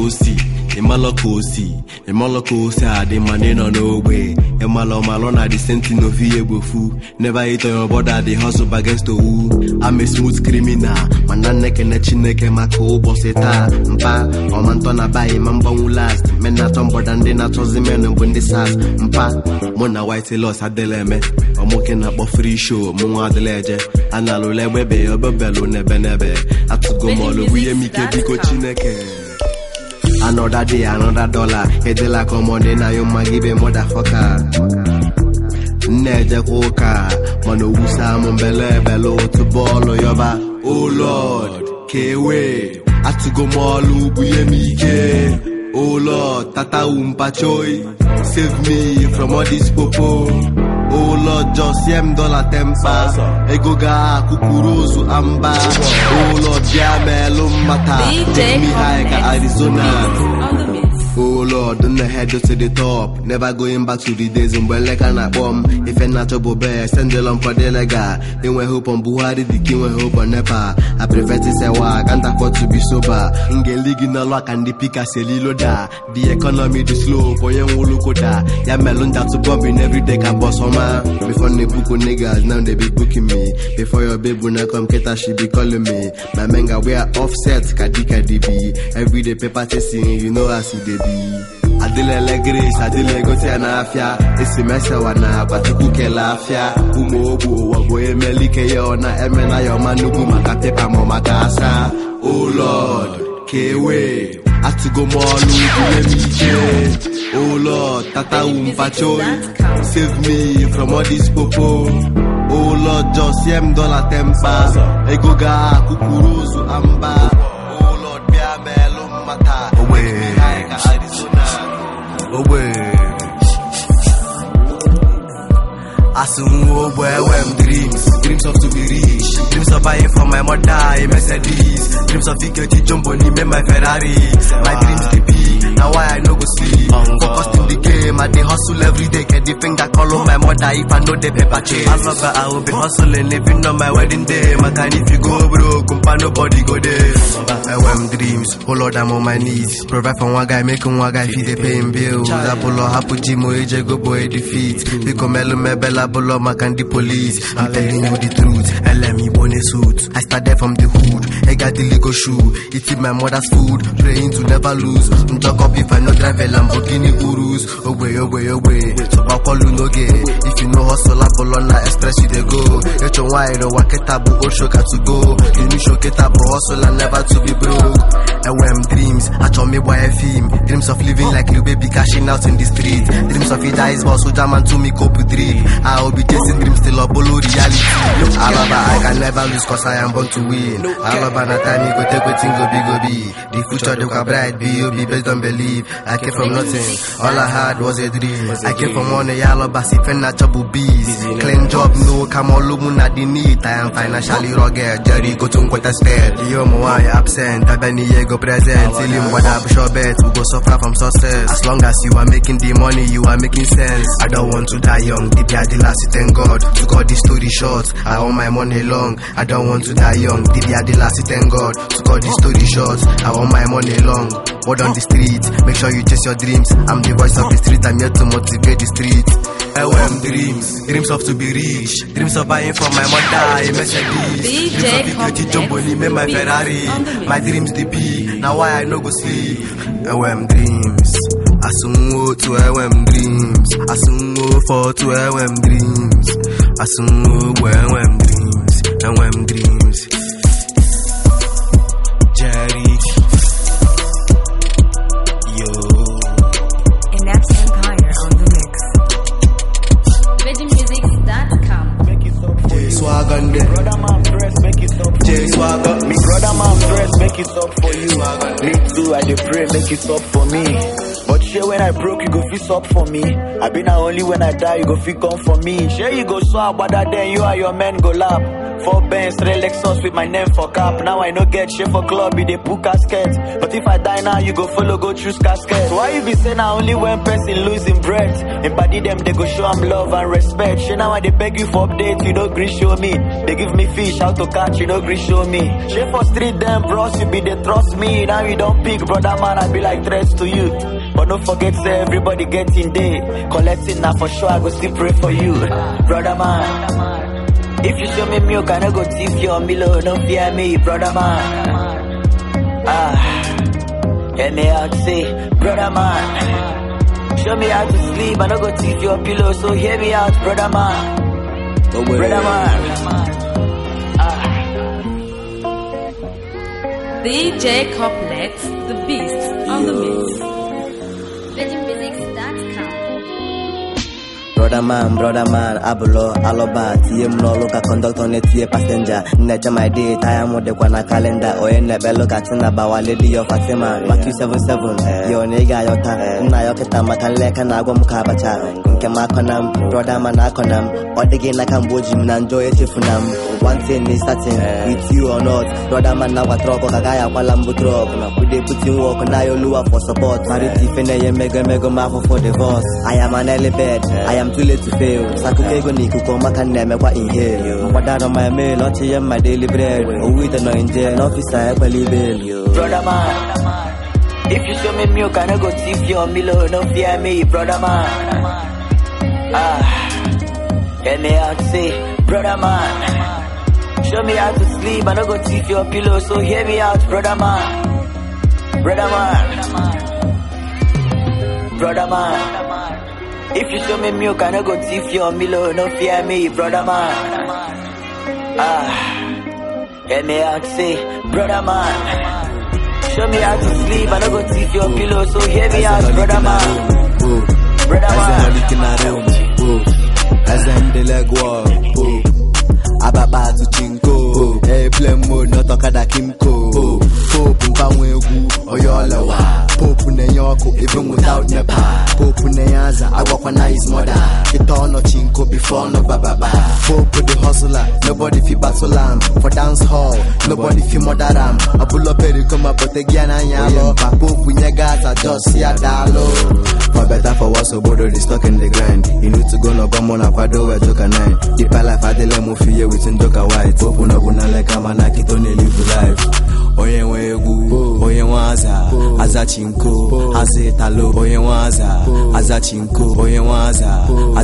Imalokosi, the money no way. Malona, the sentin of Yebufu. Never eat on your border, the hustle against the woo. I'm a smooth criminal. Mananeke nechineke mako boseta. Mpa, or mantona by Mamba will last. Men not on board and then I told the men when this ass. Mpa, Mona white loss at the lemon. I'm walking up a free show, Mua the ledger. And I'll let Webe or Babello nebe. I took go more, we make a big chineke. Another day, another dollar. Hedela commande na yo magibe motherfucker. Neje koka, mano usa mo bele belo to bolo yoba. Oh Lord, K-Way. I to go malu buyemike. Oh Lord, Tata Umpachoy. Save me from all this popo. Oh Lord, just $1 temper. Egoga kukuruzu amba. Oh Lord, Jamel Mata. Take me high ka Arizona. Oh Lord, on the head to the top. Never going back to the days when like an bomb. If you're not a bobe, send the lump for the lega. In we hope on Buhari, the king we hope on Nepa. I prefer to say why I can't afford to be sober. In the league in the lock and the pick a selilo da. The economy is slow, for young Ulukoda. Ya melon that to bomb in every day can boss homa. Before they book niggas, now they be booking me. Before your baby when I come Keta, she be calling me. My menga we are offset, Kadika DB. Every day paper chasing, you know I see the Adile legris, adile gote anafia. Esi mesa wana batuku ke lafia. Umo obu wabo emelike yona. Emena yoma nugu makapepa mo makasa. Oh Lord, K-Way. Atugo molu bulemike. Oh Lord, Tata Umpachoy. Save me from all this popo. Oh Lord, just $1 temper. Egoga kukuruzu amba. Oh Lord, biamelo mata. Away. Asumu where dreams of to be rich, dreams of buying from my mother a Mercedes, dreams of Vicky Jumbo me my Ferrari, my dreams they be, now why I no go sleep, focused in the game, I dey hustle every day, get the finger call on my mother if I know the paper chase, I will be hustling living on my wedding day, my time if you go broke, nobody go there, dreams, oh Lord I'm on my knees, provide for one guy, making one guy feed the paying bills, Apollo Hapu Jimo Eje go boy defeat, Pico Melo Mebella Bolo Makandi police, I'm telling you the truth, and let me bone a suit. I started from the hood, I got the Lego shoe, eating my mother's food, praying to never lose. Talk up if I not drive a Lamborghini Urus. Away. So I call you no gay. If you know hustle up on express you they go. It's a wide or waketabu or shoka to go. You need shoketabu hustle and never to be broke. And dreams, I told me why I film. Dreams of living like little baby cashing out in the street. Dreams of it dies boss so jam and to me cope with dream. I will be chasing dreams till I below reality. I can never lose cause I am born to win. Alaba na time go take wetin go be. The future they can bright be based on belief. I came from nothing, all I had was a dream. I came from one Alaba si fena chabu bees. Clean job no come all na the need. I am financially rugged, Jerry go to quite a stead. Yo mo I absent, Tabani go present. Till him what up sure bet we go suffer from success. As long as you are making the money, you are making sense. I don't want to die young, deep the last thank God. To cut this story short, I want my money long. I don't want to die young, deep the last thank God. To cut this story short, I want my money long. Word on the street, make sure you chase your dreams. I'm the voice of the street, I'm here to motivate the street. Dreams of to be rich, dreams of buying from my mother a Mercedes, dreams of Vicky Jumbo me my Ferrari. My dreams they be, now why I no go sleep. Dreams, Asumo to dreams, Asumo for to dreams, Asumo dreams, Jerry. And that's Empire on the mix. Swag on there. Brother man press, make it up. Swag up. Me brother man press, make it up for you. Me too, I dey pray, make it up for me. But share when I broke, you go fix up for me. I been only when I die, you go fit come for me. Share you go swap, but that then you and your men go lap. 4 Benz, 3 Lexus with my name for cap. Now I no get shit for club, be they put casket. But if I die now, you go follow, go choose casket. Why you be saying now only when person losing breath? In body them, they go show I'm love and respect. Shit now I they beg you for update, you no gree show me. They give me fish, how to catch, you no gree show me. Shit for street them, bros, you be they trust me. Now you don't pick, brother man, I be like threats to you. But don't forget, say everybody getting day. Collecting now for sure, I go still pray for you. Brother man. If you show me milk, I no go tip your Milo. Don't fear me, brother man. Hear me out, say, brother man. Show me how to sleep, I no go tip your pillow. So hear me out, brother man. Brother man. DJ Complex, the beast on the mix. Brother brother man, abulo, aloba, TM no look at conductor on a passenger. Nature my date, I am with the Guana calendar, or in the bello catina bawa lady of Fatima, Maki 77, your nigga, your time, Nayokata, Makaleka, Nagum Kabacha, Kemakonam, brother man, Akonam, or the game like I'm Bojim, and Joy Chifunam. One thing is certain, with you or not, brother man, now I drop Kagaya, Walambu drop, we they put in work, and I lure for support, Marity Fene, mega mafo for divorce. I am an elephant, I am too late to fail. Sakukego Niku, Makan, what in here. What out of my mail, not to my daily bread. Oh, with the no in jail, officer, I believe you. Brother man, if you show me milk, I no go tip your Milo, no fear me, brother man. Let me out say, brother man. Show me how to sleep, I no go tip your pillow, so hear me out, brother man. Brother man, if you show me milk, I no go thief your Milo, no fear me, brother man. Let me out say, brother man. Show me how to sleep, I no go thief your pillow, so hear me out, brother man. Brother man. As I'm the leg walk, Ababa to Chinko, airplane mode, not Okada Kimko, Pope Mpamwegu, Oyolawa, Pope Neyoko, even without Nepa, Pope Neyaza, I walk on his mother, Kiton no Chinko before no Baba, Pope the hustler, nobody fi battle lamb, for dance hall, nobody fi mother ram, a pull up come up, but again I am, Pope Nyegas, I just see a dalo. For better for what's so bodo, they stuck in the grind. You need to go no come on, Aquado, where Joker 9. Keep a life, I tell them, Mufia, with Joker White. Open up, like I'm an Akitone, live life. Oye wegu, oye waza, azachinko, azetalo, oye waza, azachinko, oye waza,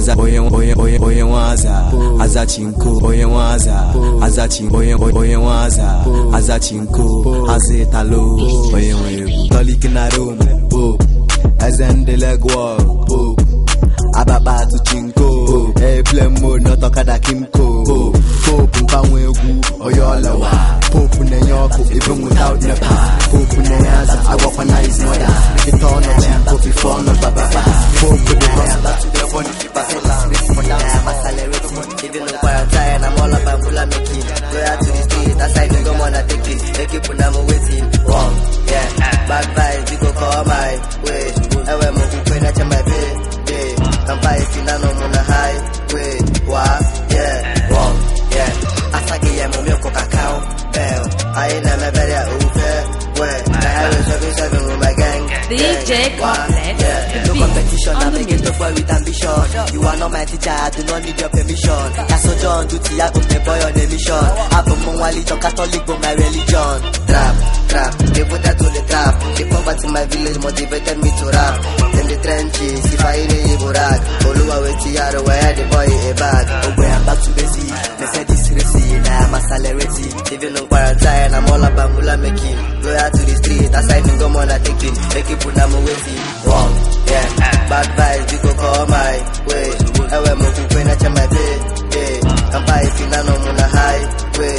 oye waza, azachinko, oye waza, azachinko, oye waza, azachinko, azetalo, oye wegu. Tolikinaro, as in the leg walk, Ababa to Chinko, airplane mode, not Okada Kimko, Pope Mpamwegu, Oyolawa, Pope Neyoko, even without Nepa, Pope Neyaza, I walk on his mother, Kiton no Chinko before no Baba, Pope the hustler to the body, for dance, I'm accelerating, even though quarantine, I'm all about Mula making, go out to the street, that's like no one I take it, they keep on them waiting, yeah, bad vibes, you go call my way, I will move when I tell my baby. I'm fighting on the highway. Yeah, yeah. I say, I'm a milk cacao. I ain't never better over. I have a with my gang. DJ Complex. No competition, I'm making the boy with ambition. You are not my teacher, I do not need your permission. That's so John, duty, I put the boy on a mission. I'm a Mongwali, Catholic, but my religion. Trap, they put that to the trap. The poverty in my village motivated me to rap. In the trenches, if I ain't a rag, Oluwa with Tiara, where the boy a bag. Oh, where I'm back to basic. They said this receipt, I'm accelerating. Even on quarantine, I'm all about Mula making. Go out to the street, aside and go on a taking. Make it put them waiting. Yeah, bad vibes, you go call my way. I will move when I tell my day. I'm fighting on the highway.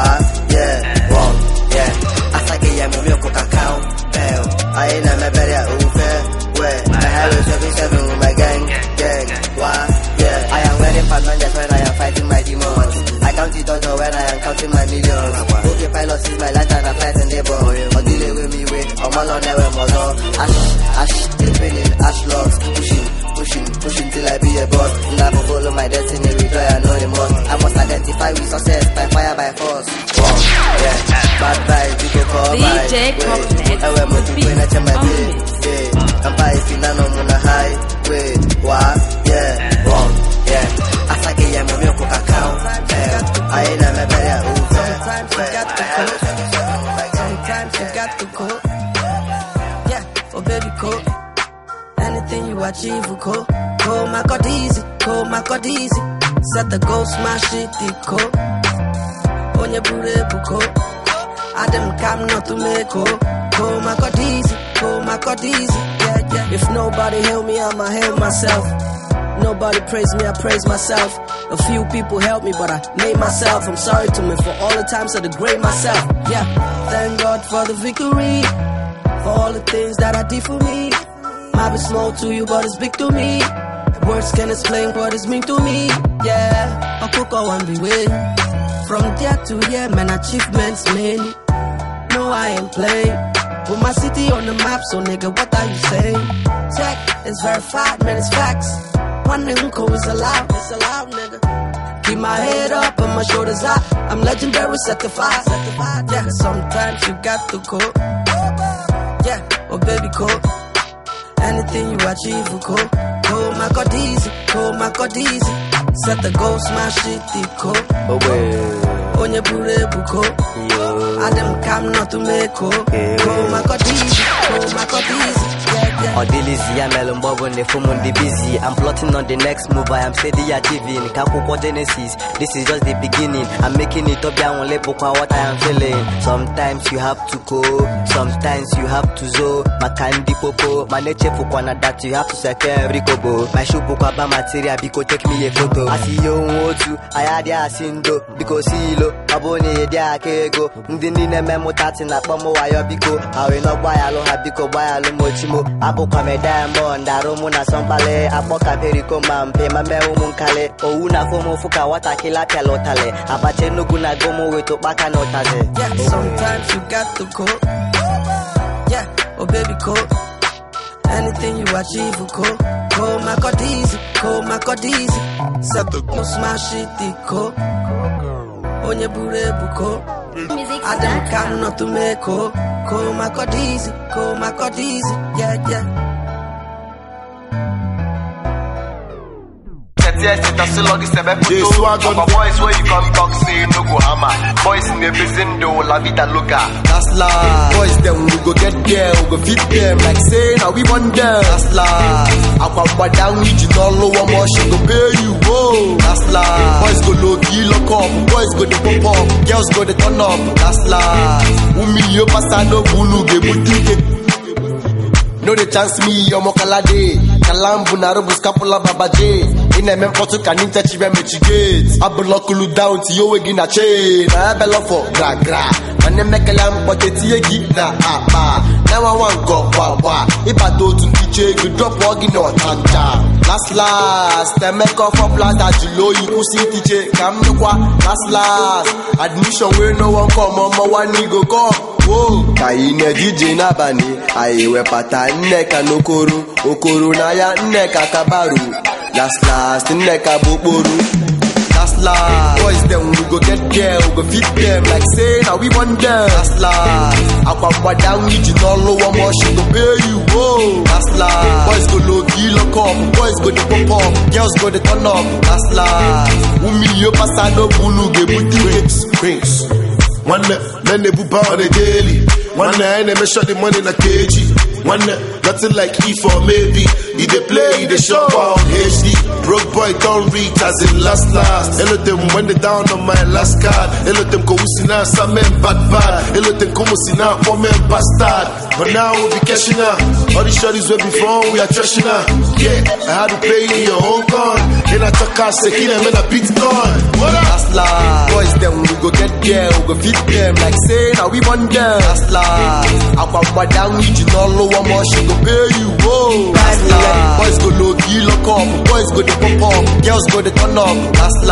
Yeah, I say, I'm a milk cacao. I ain't never better over. I have a 77 with my gang. Yeah, I am wearing pandas when I am fighting my demons. I count it all when I am counting my millions. Okay, pilot is my life and I'm fighting the ball. Or dealing with me with, I'm all on never more. Ash, depending, ash logs, pushing till I be a boss. Never follow my destiny, retry I know the most. I must identify with success by fire, by force. Yeah, bad vibes, you go call my way. I will move when I tell my day. I'm fighting on the highway. Yeah, I say, I'm a milk cacao. I ain't never better over. Sometimes you got to go. Yeah, oh baby, go. Anything you achieve will go. Go, my God, easy. Set the goal, smash it, go. On your booty, go. Adam come not to make go. Go, my God, easy. Yeah. If nobody help me, I'ma help myself. Nobody praise me, I praise myself. A few people help me, but I made myself. I'm sorry to me for all the times I degrade myself. Yeah, thank God for the victory, for all the things that I did for me. Might be small to you, but it's big to me. Words can explain what it's mean to me. Yeah, I cook one be way. From there to here, man, achievements many. No, I ain't playing. Put my city on the map, so nigga, what are you saying? Check, it's verified, man, it's facts. One nigga is allowed, it's allowed, nigga. Keep my head up and my shoulders out. I'm legendary, certified. Yeah, sometimes you got to cope. Yeah, oh baby, cope. Anything you achieve, will cope. Cope, my God easy, cope, my God easy. Set the goal, smash it, the cope. Onye burebu cope. I dem come not to make cope. Cope, my God easy, cope, my God easy. Odilizi, I'm Elon Bobo, Nefumundi busy. I'm plotting on the next move, I am steady achieving. Kakuko Genesis, this is just the beginning. I'm making it up, I won't let what I am feeling. Sometimes you have to go, sometimes you have to zo. My candy popo, my nature fukwana that you have to secure every kobo. My shoe pokaba material, because take me a photo. I see you want to, I had ya sindo, because silo, abone ya kego. Ndini memo tati na pomo wayo biko. I will not buy a lo habiko, buy a lo mochimo. Apoka me diamond, aromu na sompale. Apoka periko mampe, mame umunkale. Ouna fomo fuka wata kila pia lotale. Abache nuguna gomo weto baka notaze. Yeah, sometimes you got to cope. Yeah, oh baby cope. Anything you achieve, will cope. Cope, my God easy, cope, my God easy. Set the go smash it, the cope. Onye burebu cope. I don't come not to make cope. Cope, my God easy, cope, my God easy. Yeah, yeah. This swag on my boys where you come talk, say no go hammer. Boys in the prison do la vida loca. That's life. Boys then we go get there, we go fit them like say now we want them. That's life. Aqua down you know low more she go pay you. Whoa. That's life. Boys go low key lock up, boys go the pop up, girls go the turn up. That's life. Umi yo pasta no bunu ge butike. No the chance me yo mokalade. Kalambu na robu scapula babaje. In a mempoto can interchive mechigate. Abulokulu down to yo again a chain. I bello for gra gra. And then make a lamp poteti na apa. Now I want go wawa. If I do to teach you drop walking on tanja. Last, the make off of blast that you know you could see teacher. Come to qua, last. Admission where no one come on, my one go come. Whoa, Kaine DJ Nabani, I we pata neka nokuru, okuru na ya neka kabaru. Last, neka buburu. Last, boys then we go get there, we go fit them like say now we want them. Last, Aqua down you know low more she go pay you. Whoa, last, boys go low key lock up, boys go the pop up, girls go the turn up. Last, umi yo pasado bunu ge buti Prince. One men they boop on the daily. One I ain't shot the money in a kg. One nothing like E for maybe. If they play, they shop on HD. Broke boy don't read as in last. Hello them when they down on my last card. Hello them go usina some men bad. Hello them come usina for men bastard. But now we'll be cashing out. All these shorties were before we are trashing out. Yeah, I had to pay in your own gun. Then I took out Sekina and a Bitcoin. What up? Last, boys then we go get there, we go fit them like say now we want them. Last, Aqua down you know low more she go pay you. Whoa, boys go low key lock up, boys go the pop up, girls go the turn up.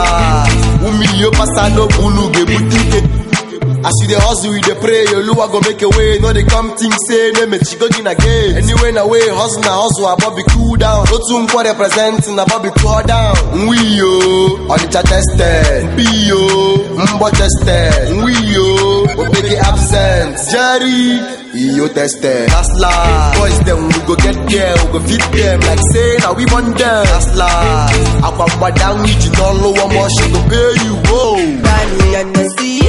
Last, umi yo pasado bunu ge butike. As you the hustle, you the pray, your Lua go make a way. No, they come think say, name it, she go in again. Anyway, na way, hustle, about be cool down. No tune for representing, about be cool down. We yo, on the chat tested. Be yo, mbo tested. We yo, we make it absent. Jerry, yo tested. That's life. Boys, then we go get there, we go fit them. Like say, now we want them. That's life. Aqua down, you know, low more, she go pay you. Whoa. Danny and the sea.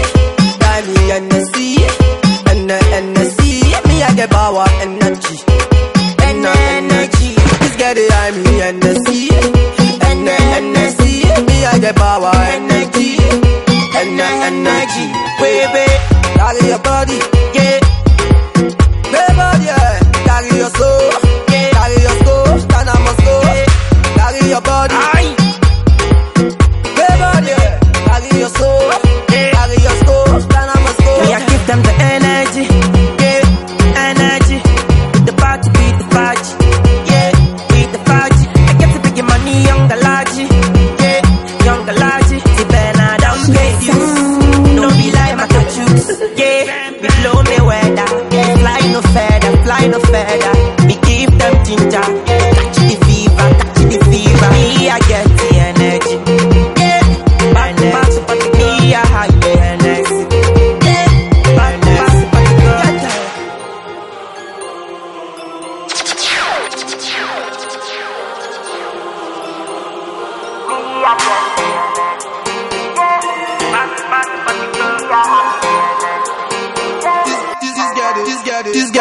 Me and the sea, and the sea. Me I get power, energy, energy. Let's get it, I'm me and the sea, and the sea. Me I get power, energy, energy. Baby, carry your body, yeah. Baby, yeah. Carry your soul, yeah. Carry your soul, stand on my soul. Carry your body, aye. Baby, yeah. Carry your soul, yeah. Carry your soul, stand on my soul. I give them the energy, yeah, energy. Beat the party, yeah, beat the party. I get to big money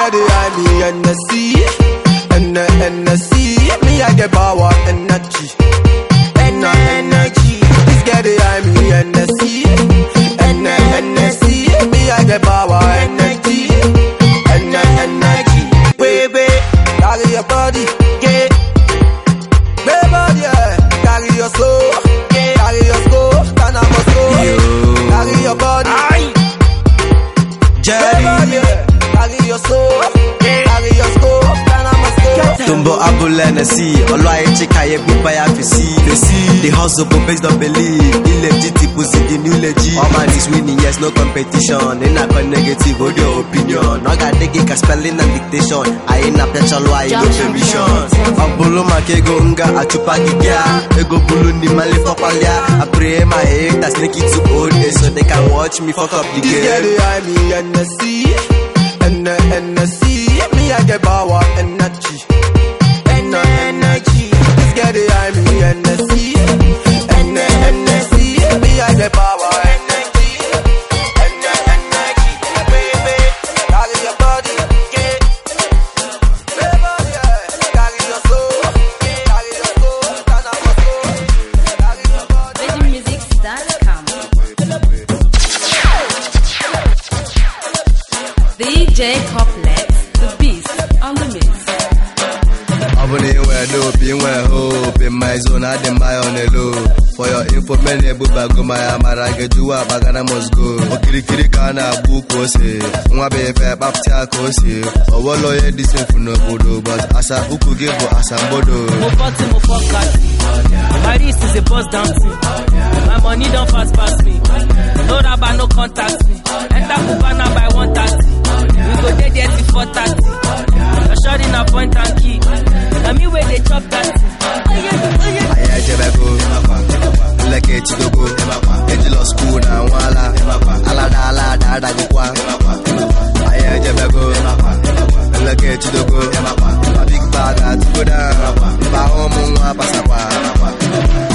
get the me and the sea, and the sea. Me I get power energy, energy. This get the me and the sea, and the sea. Me I get power energy, energy. Baby, carry your body, yeah. Baby, yeah, carry your soul, yeah. Carry your soul, can I must go? Carry your body, Jerry, yeah. Carry your soul, yeah. Carry your soul, can I must go? Tumbo Abul NSC, Olwa Chikaye Bupaya Fisi. The hustle based on belief, illegit pussy the new legit. All man is winning, yes, no competition. In a negative audio opinion. No got take it spelling and dictation. I ain't a petrol, I no permission. Abulu Makego Unga, Achupa Giga, Ego Bulu ni Mali for Palia. I pray my head, I sneak it to old age so they can watch me fuck up the game. Get the me and the sea, and the sea. Me I get power energy, energy. Let's get the me and the sea, and the sea. Me I get power energy, energy. Baby, carry your body, yeah. Baby, yeah. Carry your soul, carry your soul, can I must go? Carry your body. VeggieMusics.com. DJ Complex, the beast on the mix. Where dope, in where hope, in my zone, I dem buy on the low. For your info, many bubago, my amara, get to a bagana must go. Okiri kana, book was it. Mwabe, Baptia Kosi. Or what lawyer, this for no bodo, but as a who could give us a bodo. Mo my wrist is a buzz dancing. My money don't fast pass me. No rabba, no contact me. Enter Cubana by 130. We go there till 4:30. A shot in a point and key. I mean where they chop that. I Jebego, like it to go. Angel school and wala. Ala da go. I Jebego, like it to go. A big bag at go down. Bahomo Pasapa.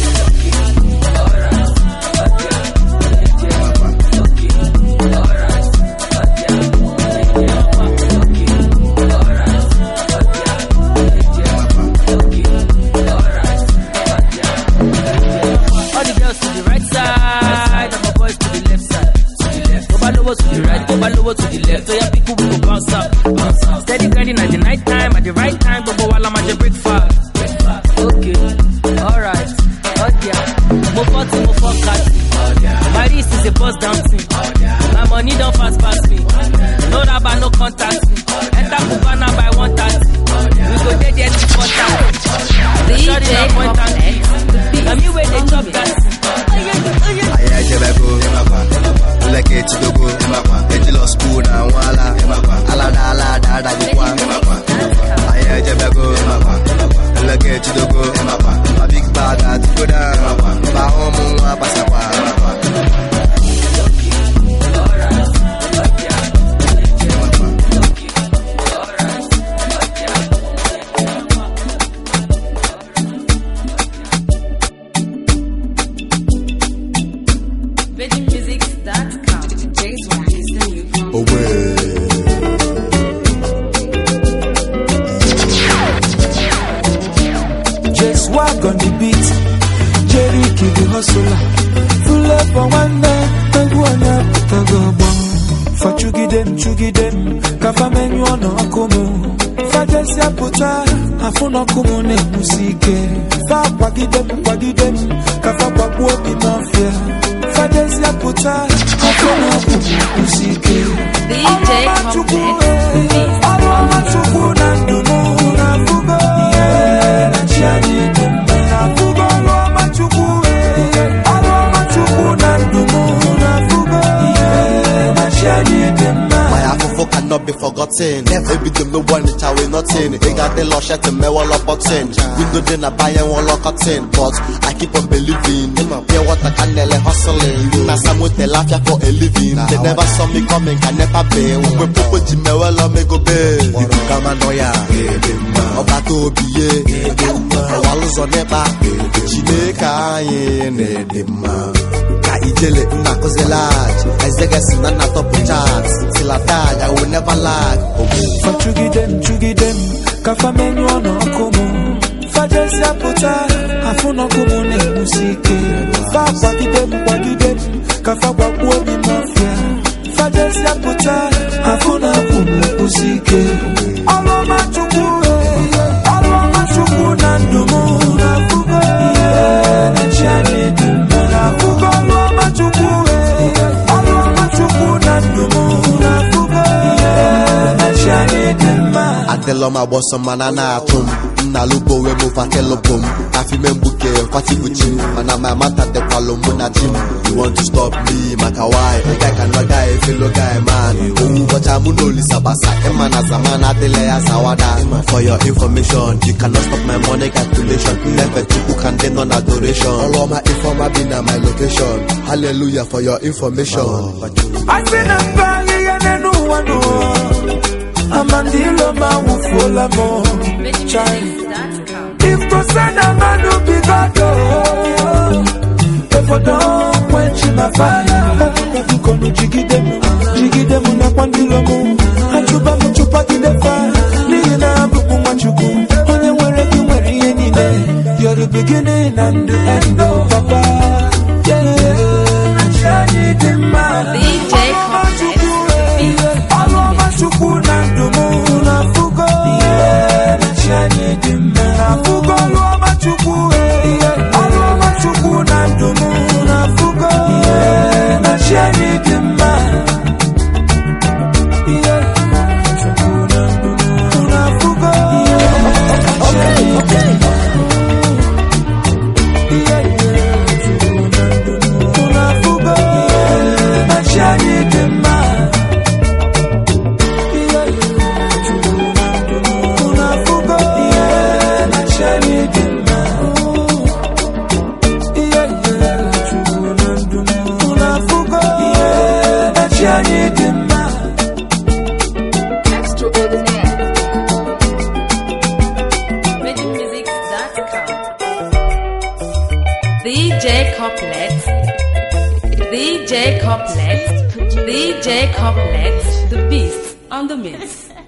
To the right, go lower to the left. So your people will bounce up. Steady grinding at the night time, at the right time. But while I'm at your breakfast. Okay, alright. Oh yeah, mo 40, mo 4 My wrist is a buzz dancing. My money don't fast pass me. No rabba, no contact me. Enter Cubana by 1:30. We go there till 4:30. Shut it up, point and key. I mean where they chop that. Like it to go, Angel school and wala. Ala da go. I Jebego, like it to go. A big bag at go down. Bahomo Pasapa. On the beat, Jerry keep the hustler. Full up on one day, Taguana, Tagabon. For chugi them, Kafa menu on Akumu. Fajasia puta, Afuna Kumune Musike. Fa pagi them, Kafa Papu Mafia. Fajasia puta, Afuna Musike. DJ Complex, Alama Chukuna Dumuna Fugo, yeah, Chani. My Afro cannot be forgotten. Maybe them no one it away nothing. They got the lush at the mewall of boxing. Window then I buy and one lock up 10. But I keep on believing. Yeah, what I can nearly hustling. Now some with the laugh for a living. They never saw me coming, can never pay. When people to me well me go pay. You come and know ya. Obato biye. Walls on never. Chimeka ye ne dema. ijele nna kuzi large Ezegesi na na top charts till I die I will never lag Chugidem kafa menyu ono komo Fajesi apota afuna komo ne musike Fa kwagidem kafa kwa kuobi mafia Fajesi apota afuna komo musike Aloma chukwu na ndumu na fugo na chani na fugo aloma chukwu na ndumu na fugo na chani Adeloma bosom manana atum na lubo we move atelobum afime mbuke kwatibuchi mana my mata de kwalomu na gym you want to stop me makawai guy can guy fellow guy man but I'm no lisabasa emana zamana dele ya zawada for your information you cannot stop my money calculation never people can dey on adoration all of my informer be na my location hallelujah for your information I been a bang and no one Amandilo mawufola mo chai if to send a man to be God if I don't quench my fire kono jigidemu na kwandilo mo achuba mchupa kidefa ni na bubu machuku onye nwere ki nwere ihe niile you're the beginning and the end of papa chani dimma DJ Chukwu na ndumu na fugo na chani dimma na fugo luoma chukwu luoma chukwu na ndumu na fugo na chani dimma chukwu na ndumu na fugo na fugo na chani dimma DJ Complex, the beast on the mix.